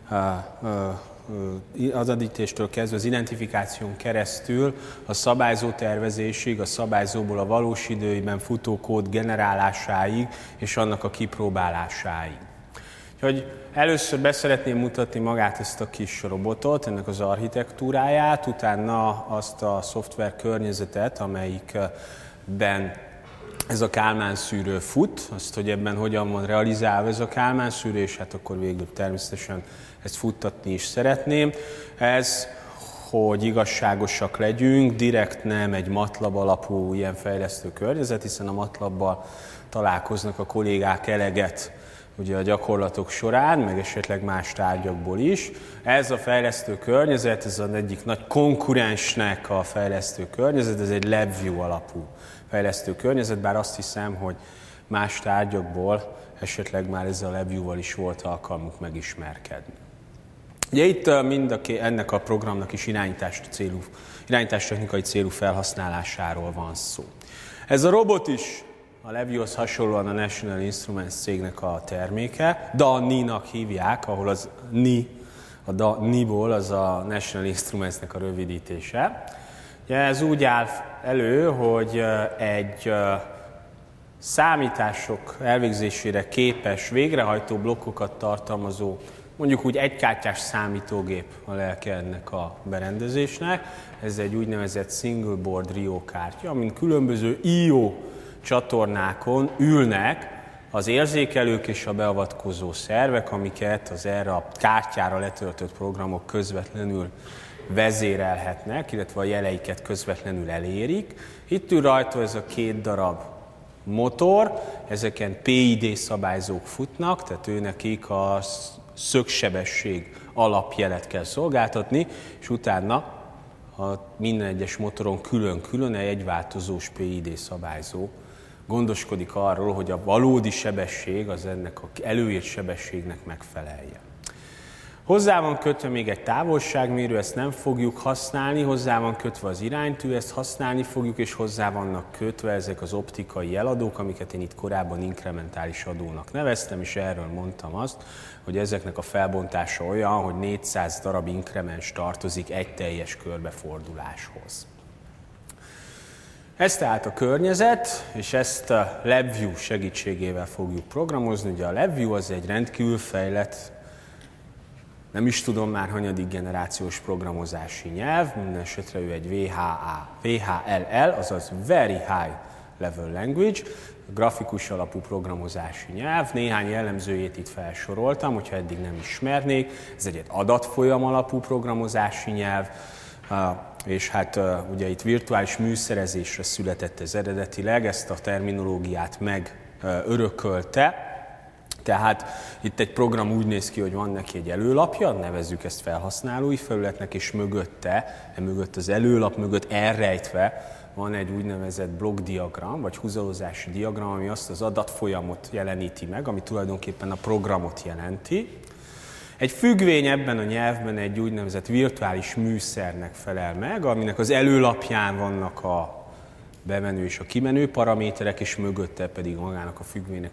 az adatítéstől kezdve az identifikáción keresztül a szabályzó tervezésig, a szabályzóból a valós időben futó kód generálásáig és annak a kipróbálásáig. Úgyhogy először beszeretném mutatni magát ezt a kis robotot, ennek az architektúráját, utána azt a szoftver környezetet, amelyikben ez a Kálmán szűrő fut, azt, hogy ebben hogyan van realizálva ez a Kálmán szűrő, és hát akkor végül természetesen ezt futtatni is szeretném. Ez, hogy igazságosak legyünk, direkt nem egy MATLAB alapú ilyen fejlesztő környezet, hiszen a MATLAB-bal találkoznak a kollégák eleget ugye a gyakorlatok során, meg esetleg más tárgyakból is. Ez a fejlesztő környezet, ez az egyik nagy konkurensnek a fejlesztő környezet, ez egy LabVIEW alapú fejlesztő környezet, bár azt hiszem, hogy más tárgyakból esetleg már ezzel a LabVIEW-val is volt alkalmuk megismerkedni. Ugye itt ennek a programnak is irányítástechnikai célú felhasználásáról van szó. Ez a robot is a LabVIEW-hoz hasonlóan a National Instruments cégnek a terméke, DANI-nak hívják, ahol az NI, a DANI-ból az a National Instruments-nek a rövidítése. Ugye ez úgy áll elő, hogy egy számítások elvégzésére képes végrehajtó blokkokat tartalmazó, mondjuk úgy egykártyás számítógép a lelke ennek a berendezésnek. Ez egy úgynevezett single board RIO kártya, amin különböző IO csatornákon ülnek az érzékelők és a beavatkozó szervek, amiket az erre a kártyára letöltött programok közvetlenül vezérelhetnek, illetve a jeleiket közvetlenül elérik. Itt ül rajta ez a 2 darab motor, ezeken PID szabályzók futnak, tehát őnekik a szögsebesség alapjelet kell szolgáltatni, és utána minden egyes motoron külön-külön egy változós PID szabályzó gondoskodik arról, hogy a valódi sebesség az ennek a előírt sebességnek megfeleljen. Hozzá van kötve még egy távolságmérő, ezt nem fogjuk használni, hozzá van kötve az iránytű, ezt használni fogjuk, és hozzá vannak kötve ezek az optikai jeladók, amiket én itt korábban inkrementális adónak neveztem, és erről mondtam azt, hogy ezeknek a felbontása olyan, hogy 400 darab inkremens tartozik egy teljes körbeforduláshoz. Ez tehát a környezet, és ezt a LabVIEW segítségével fogjuk programozni. Ugye a LabVIEW az egy rendkívül fejlett, nem is tudom már hanyadik generációs programozási nyelv, minden esetre ő egy VHLL, azaz Very High Level Language, grafikus alapú programozási nyelv. Néhány jellemzőjét itt felsoroltam, hogyha eddig nem ismernék. Ez egy adatfolyam alapú programozási nyelv, és hát ugye itt virtuális műszerezésre született ez eredetileg, ezt a terminológiát megörökölte. Tehát itt egy program úgy néz ki, hogy van neki egy előlapja, nevezzük ezt felhasználói felületnek, és mögött az előlap mögött elrejtve van egy úgynevezett blokkdiagram, vagy húzalozási diagram, ami azt az adatfolyamot jeleníti meg, ami tulajdonképpen a programot jelenti. Egy függvény ebben a nyelvben egy úgynevezett virtuális műszernek felel meg, aminek az előlapján vannak a bemenő és a kimenő paraméterek, és mögötte pedig magának a függvénynek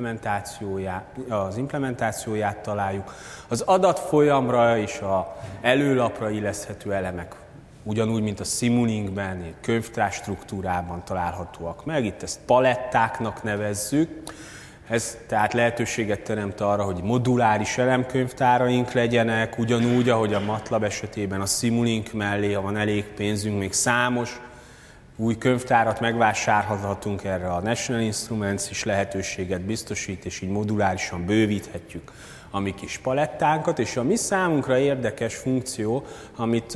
az implementációját találjuk. Az adatfolyamra és az előlapra illeszthető elemek ugyanúgy, mint a Simulink-ben, könyvtár struktúrában találhatóak meg. Itt ezt palettáknak nevezzük. Ez tehát lehetőséget teremt arra, hogy moduláris elemkönyvtáraink legyenek, ugyanúgy, ahogy a MATLAB esetében a Simulink mellé, ha van elég pénzünk, még számos új könyvtárat megvásárolhatunk, erre a National Instruments is lehetőséget biztosít, és így modulárisan bővíthetjük a mi kis palettánkat, és a mi számunkra érdekes funkció, amit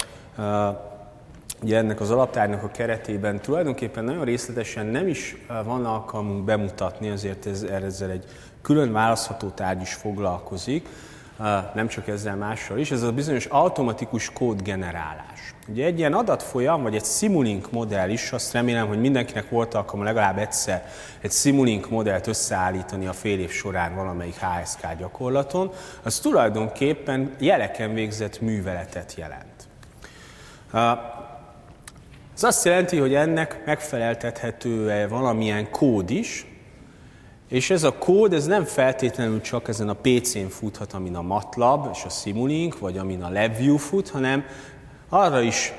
ugye ennek az alaptárgynak a keretében tulajdonképpen nagyon részletesen nem is van alkalmunk bemutatni, azért ezzel egy külön választható tárgy is foglalkozik, nem csak ezzel mással is, ez a bizonyos automatikus kódgenerálás. Ugye egy ilyen adatfolyam, vagy egy Simulink modell is, azt remélem, hogy mindenkinek volt alkalma legalább egyszer egy Simulink modellt összeállítani a fél év során valamelyik HSK gyakorlaton, az tulajdonképpen jeleken végzett műveletet jelent. Ez azt jelenti, hogy ennek megfeleltethető valamilyen kód is, és ez a kód ez nem feltétlenül csak ezen a PC-n futhat, amin a MATLAB és a Simulink, vagy amin a LabVIEW fut, hanem arra is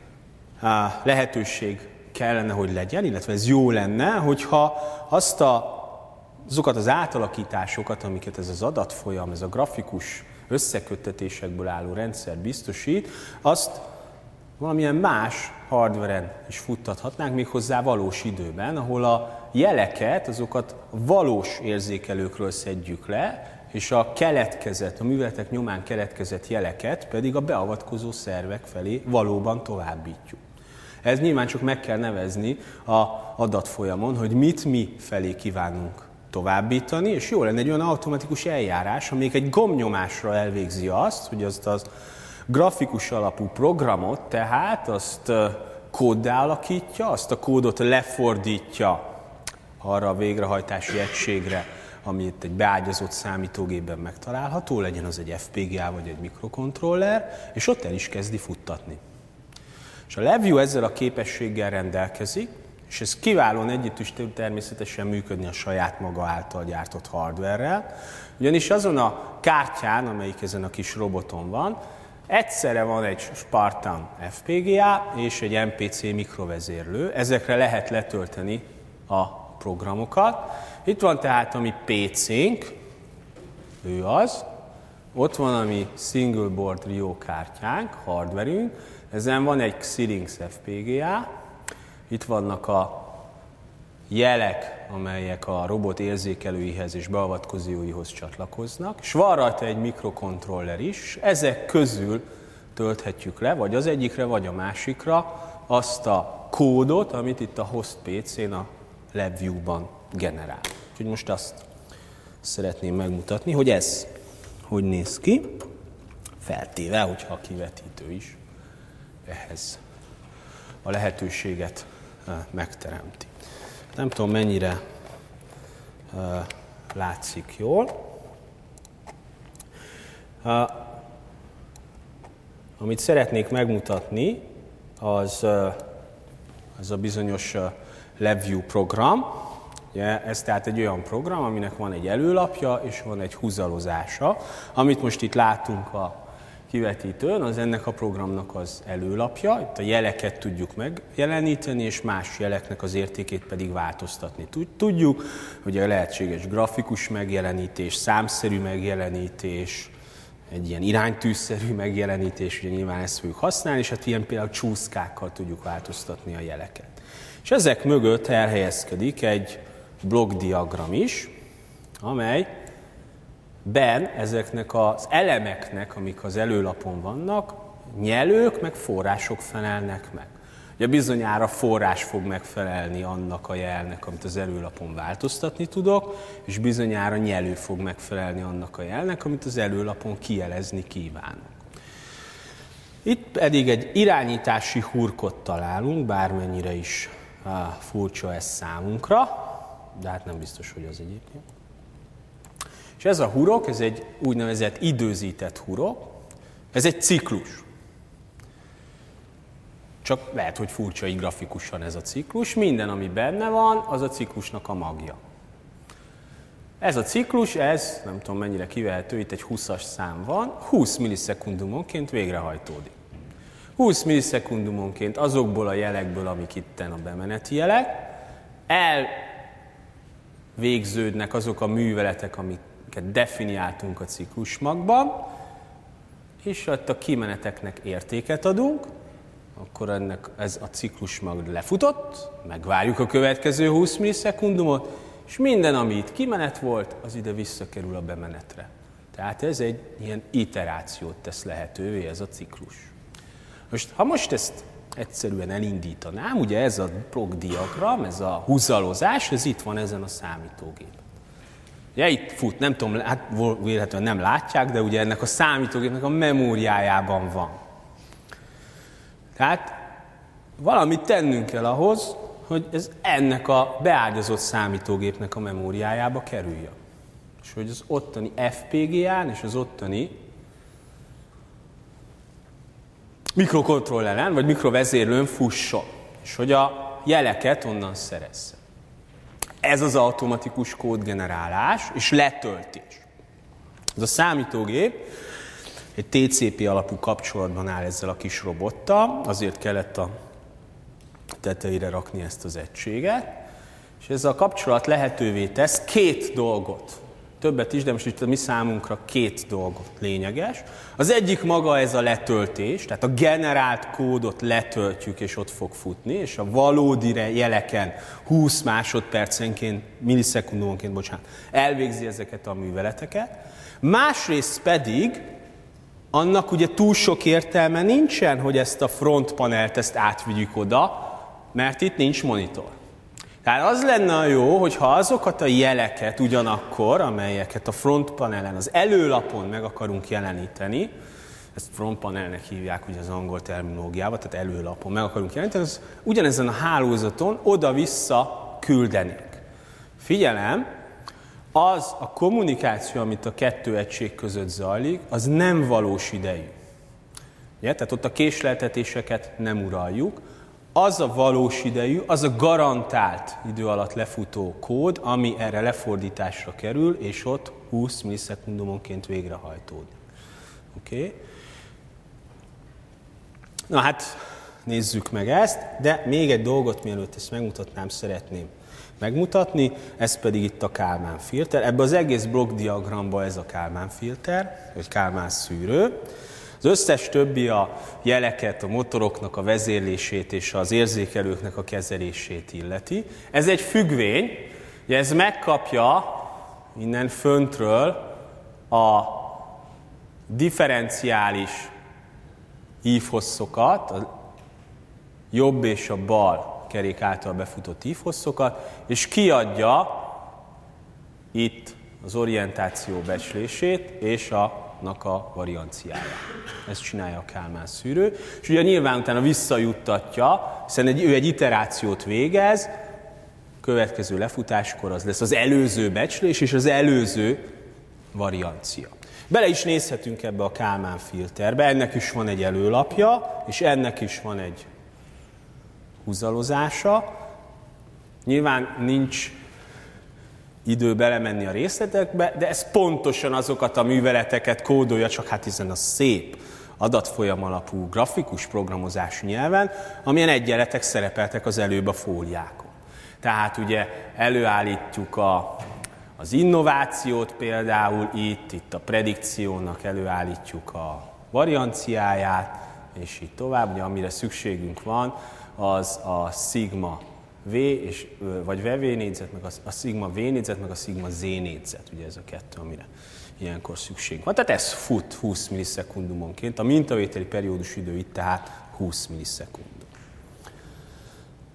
lehetőség kellene, hogy legyen, illetve ez jó lenne, hogyha azokat az átalakításokat, amiket ez az adatfolyam, ez a grafikus összeköttetésekből álló rendszer biztosít, azt valamilyen más hardveren is futtathatnánk, méghozzá valós időben, ahol a jeleket, azokat valós érzékelőkről szedjük le, és a műveletek nyomán keletkezett jeleket pedig a beavatkozó szervek felé valóban továbbítjuk. Ez nyilván csak meg kell nevezni az adatfolyamon, hogy mit mi felé kívánunk továbbítani, és jó lenne egy olyan automatikus eljárás, amelyik egy gombnyomásra elvégzi azt, hogy azt az grafikus alapú programot, tehát azt kóddá alakítja, azt a kódot lefordítja arra a végrehajtási egységre, ami itt egy beágyazott számítógépben megtalálható, legyen az egy FPGA vagy egy mikrokontroller, és ott el is kezdi futtatni. És a LabVIEW ezzel a képességgel rendelkezik, és ez kiválóan együtt is tud természetesen működni a saját maga által gyártott hardverrel, ugyanis azon a kártyán, amelyik ezen a kis roboton van, egyszerre van egy Spartan FPGA és egy MPC mikrovezérlő, ezekre lehet letölteni a programokat. Itt van tehát a mi PC-nk, ő az, ott van a mi Single Board Rio kártyánk, hardverünk, ezen van egy Xilinx FPGA, itt vannak a jelek, amelyek a robot érzékelőihez és beavatkozóihoz csatlakoznak, és van rajta egy mikrokontroller is, ezek közül tölthetjük le, vagy az egyikre, vagy a másikra azt a kódot, amit itt a host PC-n a LabVIEW-ban generál. Úgyhogy most azt szeretném megmutatni, hogy ez hogy néz ki, feltéve, hogyha a kivetítő is ehhez a lehetőséget megteremti. Nem tudom, mennyire látszik jól. Amit szeretnék megmutatni, az a bizonyos LabVIEW program. Ugye, ez tehát egy olyan program, aminek van egy előlapja és van egy húzalozása. Amit most itt látunk a kivetítőn, az ennek a programnak az előlapja. Itt a jeleket tudjuk megjeleníteni, és más jeleknek az értékét pedig változtatni tudjuk. Ugye lehetséges grafikus megjelenítés, számszerű megjelenítés, egy ilyen iránytűszerű megjelenítés, ugye nyilván ezt fogjuk használni, és hát ilyen például csúszkákkal tudjuk változtatni a jeleket. És ezek mögött elhelyezkedik egy blokkdiagram is, amelyben ezeknek az elemeknek, amik az előlapon vannak, nyelők meg források felelnek meg. Ugye bizonyára forrás fog megfelelni annak a jelnek, amit az előlapon változtatni tudok, és bizonyára nyelő fog megfelelni annak a jelnek, amit az előlapon kijelezni kívánok. Itt pedig egy irányítási hurkot találunk, bármennyire is furcsa ez számunkra, de hát nem biztos, hogy az egyébként. És ez a hurok, ez egy úgynevezett időzített hurok, ez egy ciklus. Csak lehet, hogy furcsa így grafikusan ez a ciklus. Minden, ami benne van, az a ciklusnak a magja. Ez a ciklus, ez, nem tudom mennyire kivehető, itt egy 20-as szám van, 20 millisekundumonként végrehajtódik. 20 millisekundumonként azokból a jelekből, amik itten a bemeneti jelek, elvégződnek azok a műveletek, amiket definiáltunk a ciklusmagban, és ott a kimeneteknek értéket adunk, akkor ez a ciklusmag lefutott, megvárjuk a következő 20 millisekundumot, és minden, ami itt kimenet volt, az ide visszakerül a bemenetre. Tehát ez egy ilyen iterációt tesz lehetővé, ez a ciklus. Ha most ezt egyszerűen elindítanám, ugye ez a blokkdiagram, ez a húzalozás, ez itt van ezen a számítógépen. Ugye itt fut, nem tudom, hát véletlenül nem látják, de ugye ennek a számítógépnek a memóriájában van. Tehát valamit tennünk kell ahhoz, hogy ez ennek a beágyazott számítógépnek a memóriájába kerüljön. És hogy az ottani FPGA-n és az ottani mikrokontrolleren, vagy mikrovezérlőn fusson. És hogy a jeleket onnan szerezze. Ez az automatikus kódgenerálás és letöltés. Ez a számítógép egy TCP alapú kapcsolatban áll ezzel a kis robottal, azért kellett a tetejére rakni ezt az egységet, és ez a kapcsolat lehetővé tesz két dolgot. Többet is, de most itt a mi számunkra két dolgot lényeges. Az egyik maga ez a letöltés, tehát a generált kódot letöltjük, és ott fog futni, és a valódi jeleken 20 másodpercenként, millisekundumonként, elvégzi ezeket a műveleteket. Másrészt pedig annak ugye túl sok értelme nincsen, hogy ezt a frontpanelt ezt átvigyük oda, mert itt nincs monitor. Tehát az lenne a jó, hogyha azokat a jeleket ugyanakkor, amelyeket a frontpanelen, az előlapon meg akarunk jeleníteni, ezt frontpanelnek hívják ugye az angol terminológiában, tehát előlapon meg akarunk jeleníteni, az ugyanezen a hálózaton oda-vissza küldenénk. Figyelem, az a kommunikáció, amit a kettő egység között zajlik, az nem valós idejű. Ugye? Tehát ott a késleltetéseket nem uraljuk. Az a valós idejű, az a garantált idő alatt lefutó kód, ami erre lefordításra kerül, és ott 20 millisekundumonként végrehajtódik. Oké? Na hát, nézzük meg ezt, de még egy dolgot, mielőtt ezt megmutatnám, szeretném megmutatni, ez pedig itt a Kalman filter. Ebben az egész blokkdiagramban ez a Kalman filter, vagy Kalman szűrő. Az összes többi a jeleket, a motoroknak a vezérlését és az érzékelőknek a kezelését illeti. Ez egy függvény, ugye ez megkapja innen föntről a differenciális ívhosszokat, a jobb és a bal kerék által befutott ívhosszokat, és kiadja itt az orientáció becslését és annak a varianciáját. Ezt csinálja a Kalman szűrő. És ugye nyilván utána visszajuttatja, hiszen ő egy iterációt végez, következő lefutáskor az lesz az előző becslés és az előző variancia. Bele is nézhetünk ebbe a Kalman filterbe, ennek is van egy előlapja, és ennek is van egy húzalozása. Nyilván nincs idő belemenni a részletekbe, de ez pontosan azokat a műveleteket kódolja, csak hát hiszen a szép adatfolyam alapú grafikus programozású nyelven, amilyen egyenletek szerepeltek az előbb a fóliákon. Tehát ugye előállítjuk az innovációt például itt a predikciónak előállítjuk a varianciáját, és így tovább, ugye, amire szükségünk van, az a szigma V, vagy VV négyzet, meg a szigma V négyzet, meg a szigma Z négyzet, ugye ez a kettő, amire ilyenkor szükség van. Tehát ez fut 20 millisekundumonként, a mintavételi periódus idő itt tehát 20 millisekundum.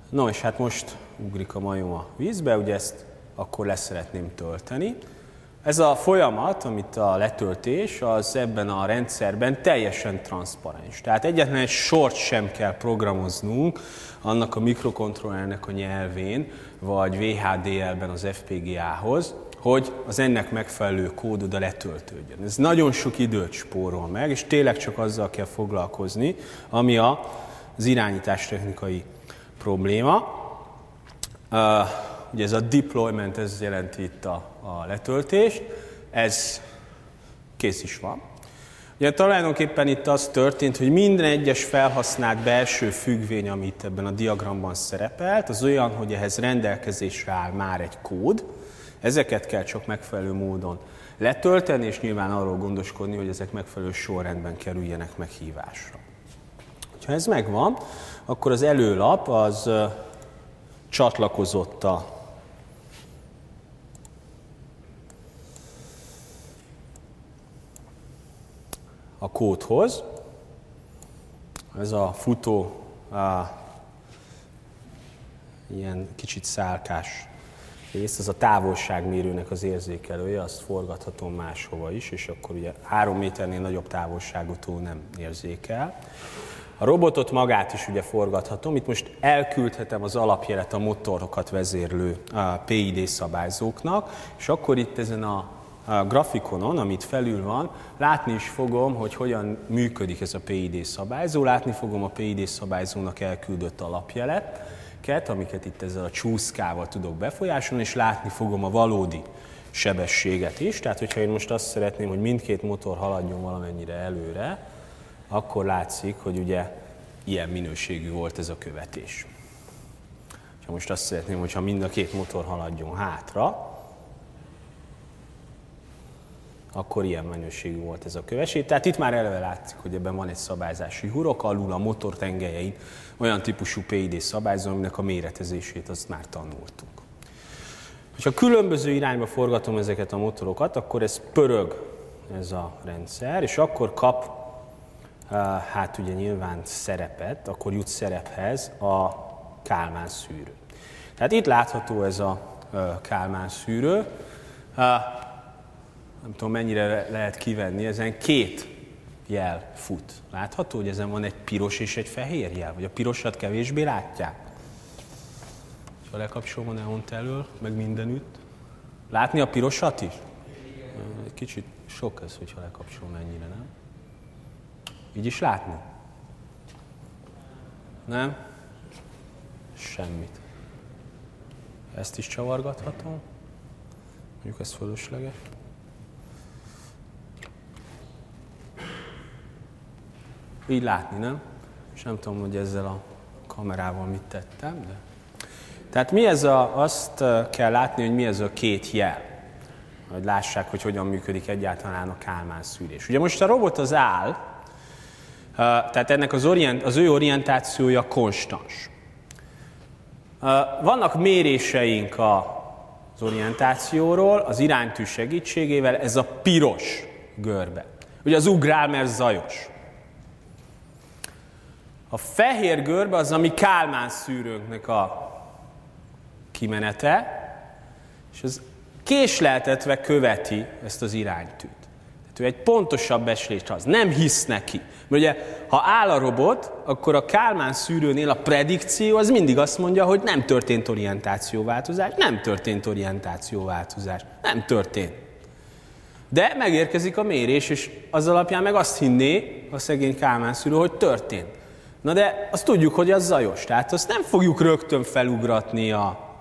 No, és hát most ugrik a majom a vízbe, ugye ezt akkor le szeretném tölteni. Ez a folyamat, amit a letöltés, az ebben a rendszerben teljesen transzparens. Tehát egyetlen egy sort sem kell programoznunk annak a mikrokontrollernek a nyelvén, vagy VHDL-ben az FPGA-hoz, hogy az ennek megfelelő kód oda letöltődjön. Ez nagyon sok időt spórol meg, és tényleg csak azzal kell foglalkozni, ami az irányítástechnikai probléma. Ugye ez a deployment, ez jelenti itt a letöltést, ez kész is van. Ugye tulajdonképpen itt az történt, hogy minden egyes felhasznált belső függvény, amit ebben a diagramban szerepelt, az olyan, hogy ehhez rendelkezésre áll már egy kód, ezeket kell csak megfelelő módon letölteni, és nyilván arról gondoskodni, hogy ezek megfelelő sorrendben kerüljenek meghívásra. Ha ez megvan, akkor az előlap az csatlakozott a kódhoz. Ez a futó ilyen kicsit szálkás rész, ez a távolságmérőnek az érzékelője, azt forgathatom máshova is, és akkor ugye 3 méternél nagyobb távolságotól nem érzékel. A robotot magát is ugye forgathatom, itt most elküldhetem az alapjelet a motorokat vezérlő PID szabályzóknak, és akkor itt ezen a grafikonon, amit felül van, látni is fogom, hogy hogyan működik ez a PID szabályzó, látni fogom a PID szabályzónak elküldött alapjeleket, amiket itt ezzel a csúszkával tudok befolyásolni, és látni fogom a valódi sebességet is. Tehát, hogyha én most azt szeretném, hogy mindkét motor haladjon valamennyire előre, akkor látszik, hogy ugye ilyen minőségű volt ez a követés. Ha most azt szeretném, hogyha mind a két motor haladjon hátra, akkor ilyen minőségű volt ez a követés. Tehát itt már eleve látszik, hogy ebben van egy szabályzási hurok, alul a motor tengelyein olyan típusú PID szabályzó, aminek a méretezését azt már tanultuk. Ha különböző irányba forgatom ezeket a motorokat, akkor ez pörög ez a rendszer, és akkor kap hát ugye nyilván szerepet, akkor jut szerephez a Kálmán szűrő. Tehát itt látható ez a Kálmán szűrő. Nem tudom, mennyire lehet kivenni, ezen 2 jel fut. Látható, hogy ezen van egy piros és egy fehér jel, vagy a pirosat kevésbé látják? Ha lekapcsolom a neont elől, meg mindenütt. Látni a pirosat is? Egy kicsit sok ez, hogyha lekapcsolom ennyire, nem? Így is látni? Nem? Semmit. Ezt is csavargathatom. Mondjuk ez fölösleges. Így látni, nem? És nem tudom, hogy ezzel a kamerával mit tettem, de... Tehát mi ez azt kell látni, hogy mi ez a 2 jel. Hogy lássák, hogy hogyan működik egyáltalán a Kálmán szűrés. Ugye most a robot az áll, tehát ennek az ő orientációja konstans. Vannak méréseink az orientációról, az iránytű segítségével, ez a piros görbe. Ugye az ugrál, mert zajos. A fehér görbe az, ami Kálmán szűrőnknek a kimenete, és az késleltetve követi ezt az iránytűt. Tehát ő egy pontosabb becslést az, nem hisz neki. Mert ugye, ha áll a robot, akkor a Kálmán szűrőnél a predikció az mindig azt mondja, hogy nem történt orientációváltozás, nem történt orientációváltozás, nem történt. De megérkezik a mérés, és az alapján meg azt hinné a szegény Kálmán szűrő, hogy történt. Na de azt tudjuk, hogy az zajos, tehát azt nem fogjuk rögtön felugratni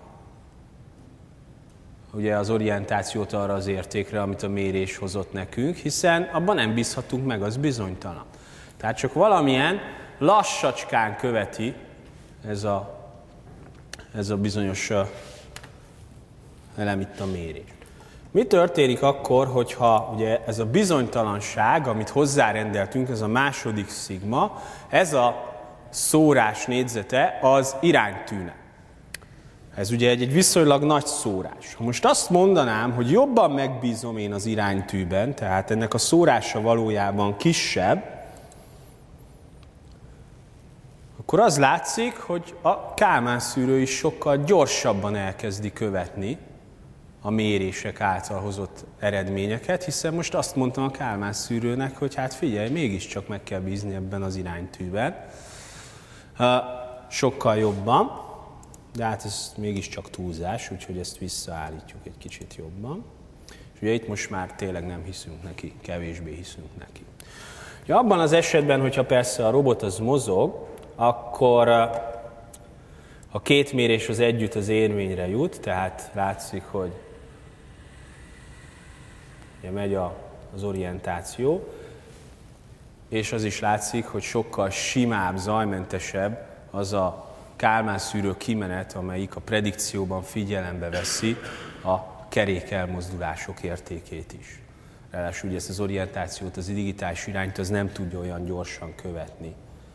ugye az orientációt arra az értékre, amit a mérés hozott nekünk, hiszen abban nem bízhatunk meg, az bizonytalan. Tehát csak valamilyen lassacskán követi ez a bizonyos elem itt a mérés. Mi történik akkor, hogyha ugye ez a bizonytalanság, amit hozzárendeltünk, ez a második szigma, ez a szórás négyzete az iránytűnek. Ez ugye egy viszonylag nagy szórás. Ha most azt mondanám, hogy jobban megbízom én az iránytűben, tehát ennek a szórása valójában kisebb, akkor az látszik, hogy a Kálmán szűrő is sokkal gyorsabban elkezdi követni a mérések által hozott eredményeket, hiszen most azt mondtam a Kálmán szűrőnek, hogy hát figyelj, mégiscsak meg kell bízni ebben az iránytűben. Sokkal jobban, de hát ez mégiscsak túlzás, úgyhogy ezt visszaállítjuk egy kicsit jobban. És ugye itt most már tényleg nem hiszünk neki, kevésbé hiszünk neki. Ugye abban az esetben, hogyha persze a robot az mozog, akkor a két mérés az együtt az érvényre jut, tehát látszik, hogy ugye megy az orientáció, és az is látszik, hogy sokkal simább, zajmentesebb az a Kálmán szűrő kimenet, amelyik a predikcióban figyelembe veszi a kerék elmozdulások értékét is. Ráadásul ugye ezt az orientációt, az digitális irányt az nem tudja olyan gyorsan követni,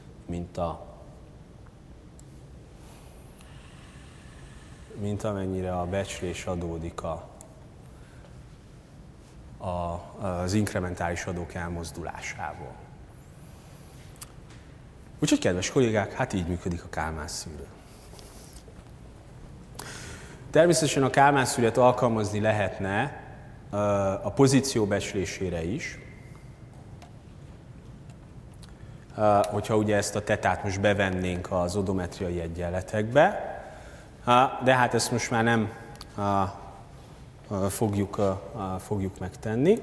mint amennyire a becslés adódik az inkrementális adók elmozdulásából. Úgyhogy, kedves kollégák, hát így működik a Kálmán szűrő. Természetesen a Kálmán szűrőt alkalmazni lehetne a pozíció becslésére is, hogyha ugye ezt a tetát most bevennénk az odometriai egyenletekbe, de hát ezt most már nem fogjuk megtenni.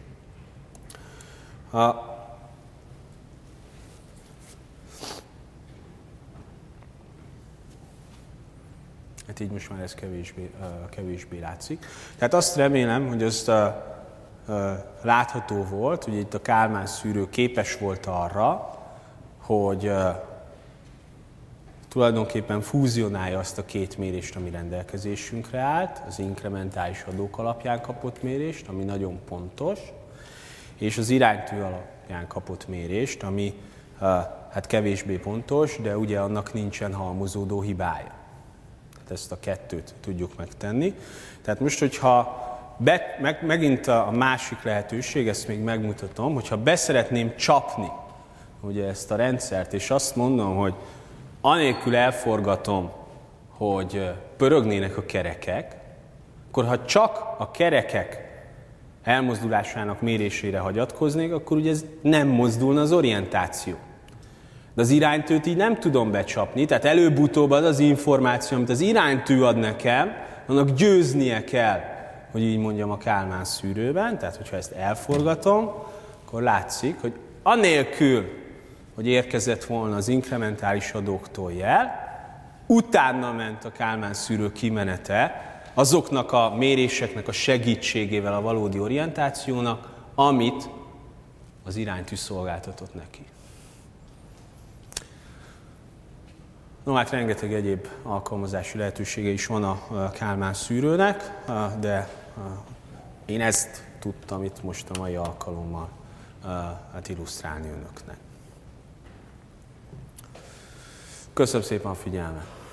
Hát így most már ez kevésbé látszik. Tehát azt remélem, hogy azt látható volt, hogy itt a Kálmán szűrő képes volt arra, hogy tulajdonképpen fúzionálja azt a két mérést, ami rendelkezésünkre állt, az inkrementális adók alapján kapott mérést, ami nagyon pontos, és az iránytű alapján kapott mérést, ami hát kevésbé pontos, de ugye annak nincsen halmozódó hibája. Tehát ezt a kettőt tudjuk megtenni. Tehát most, hogyha megint a másik lehetőség, ezt még megmutatom, hogyha beszeretném csapni ugye ezt a rendszert, és azt mondom, hogy anélkül elforgatom, hogy pörögnének a kerekek, akkor ha csak a kerekek elmozdulásának mérésére hagyatkoznék, akkor ugye ez nem mozdulna az orientáció. De az iránytűt így nem tudom becsapni, tehát előbb-utóbb az az információ, amit az iránytű ad nekem, annak győznie kell, hogy így mondjam, a Kálmán szűrőben, tehát hogyha ezt elforgatom, akkor látszik, hogy anélkül, hogy érkezett volna az inkrementális adóktól jel, utána ment a Kálmán szűrő kimenete azoknak a méréseknek a segítségével a valódi orientációnak, amit az iránytű szolgáltatott neki. No, hát rengeteg egyéb alkalmazási lehetősége is van a Kálmán szűrőnek, de én ezt tudtam itt most a mai alkalommal hát illusztrálni önöknek. Köszönöm szépen a figyelmet!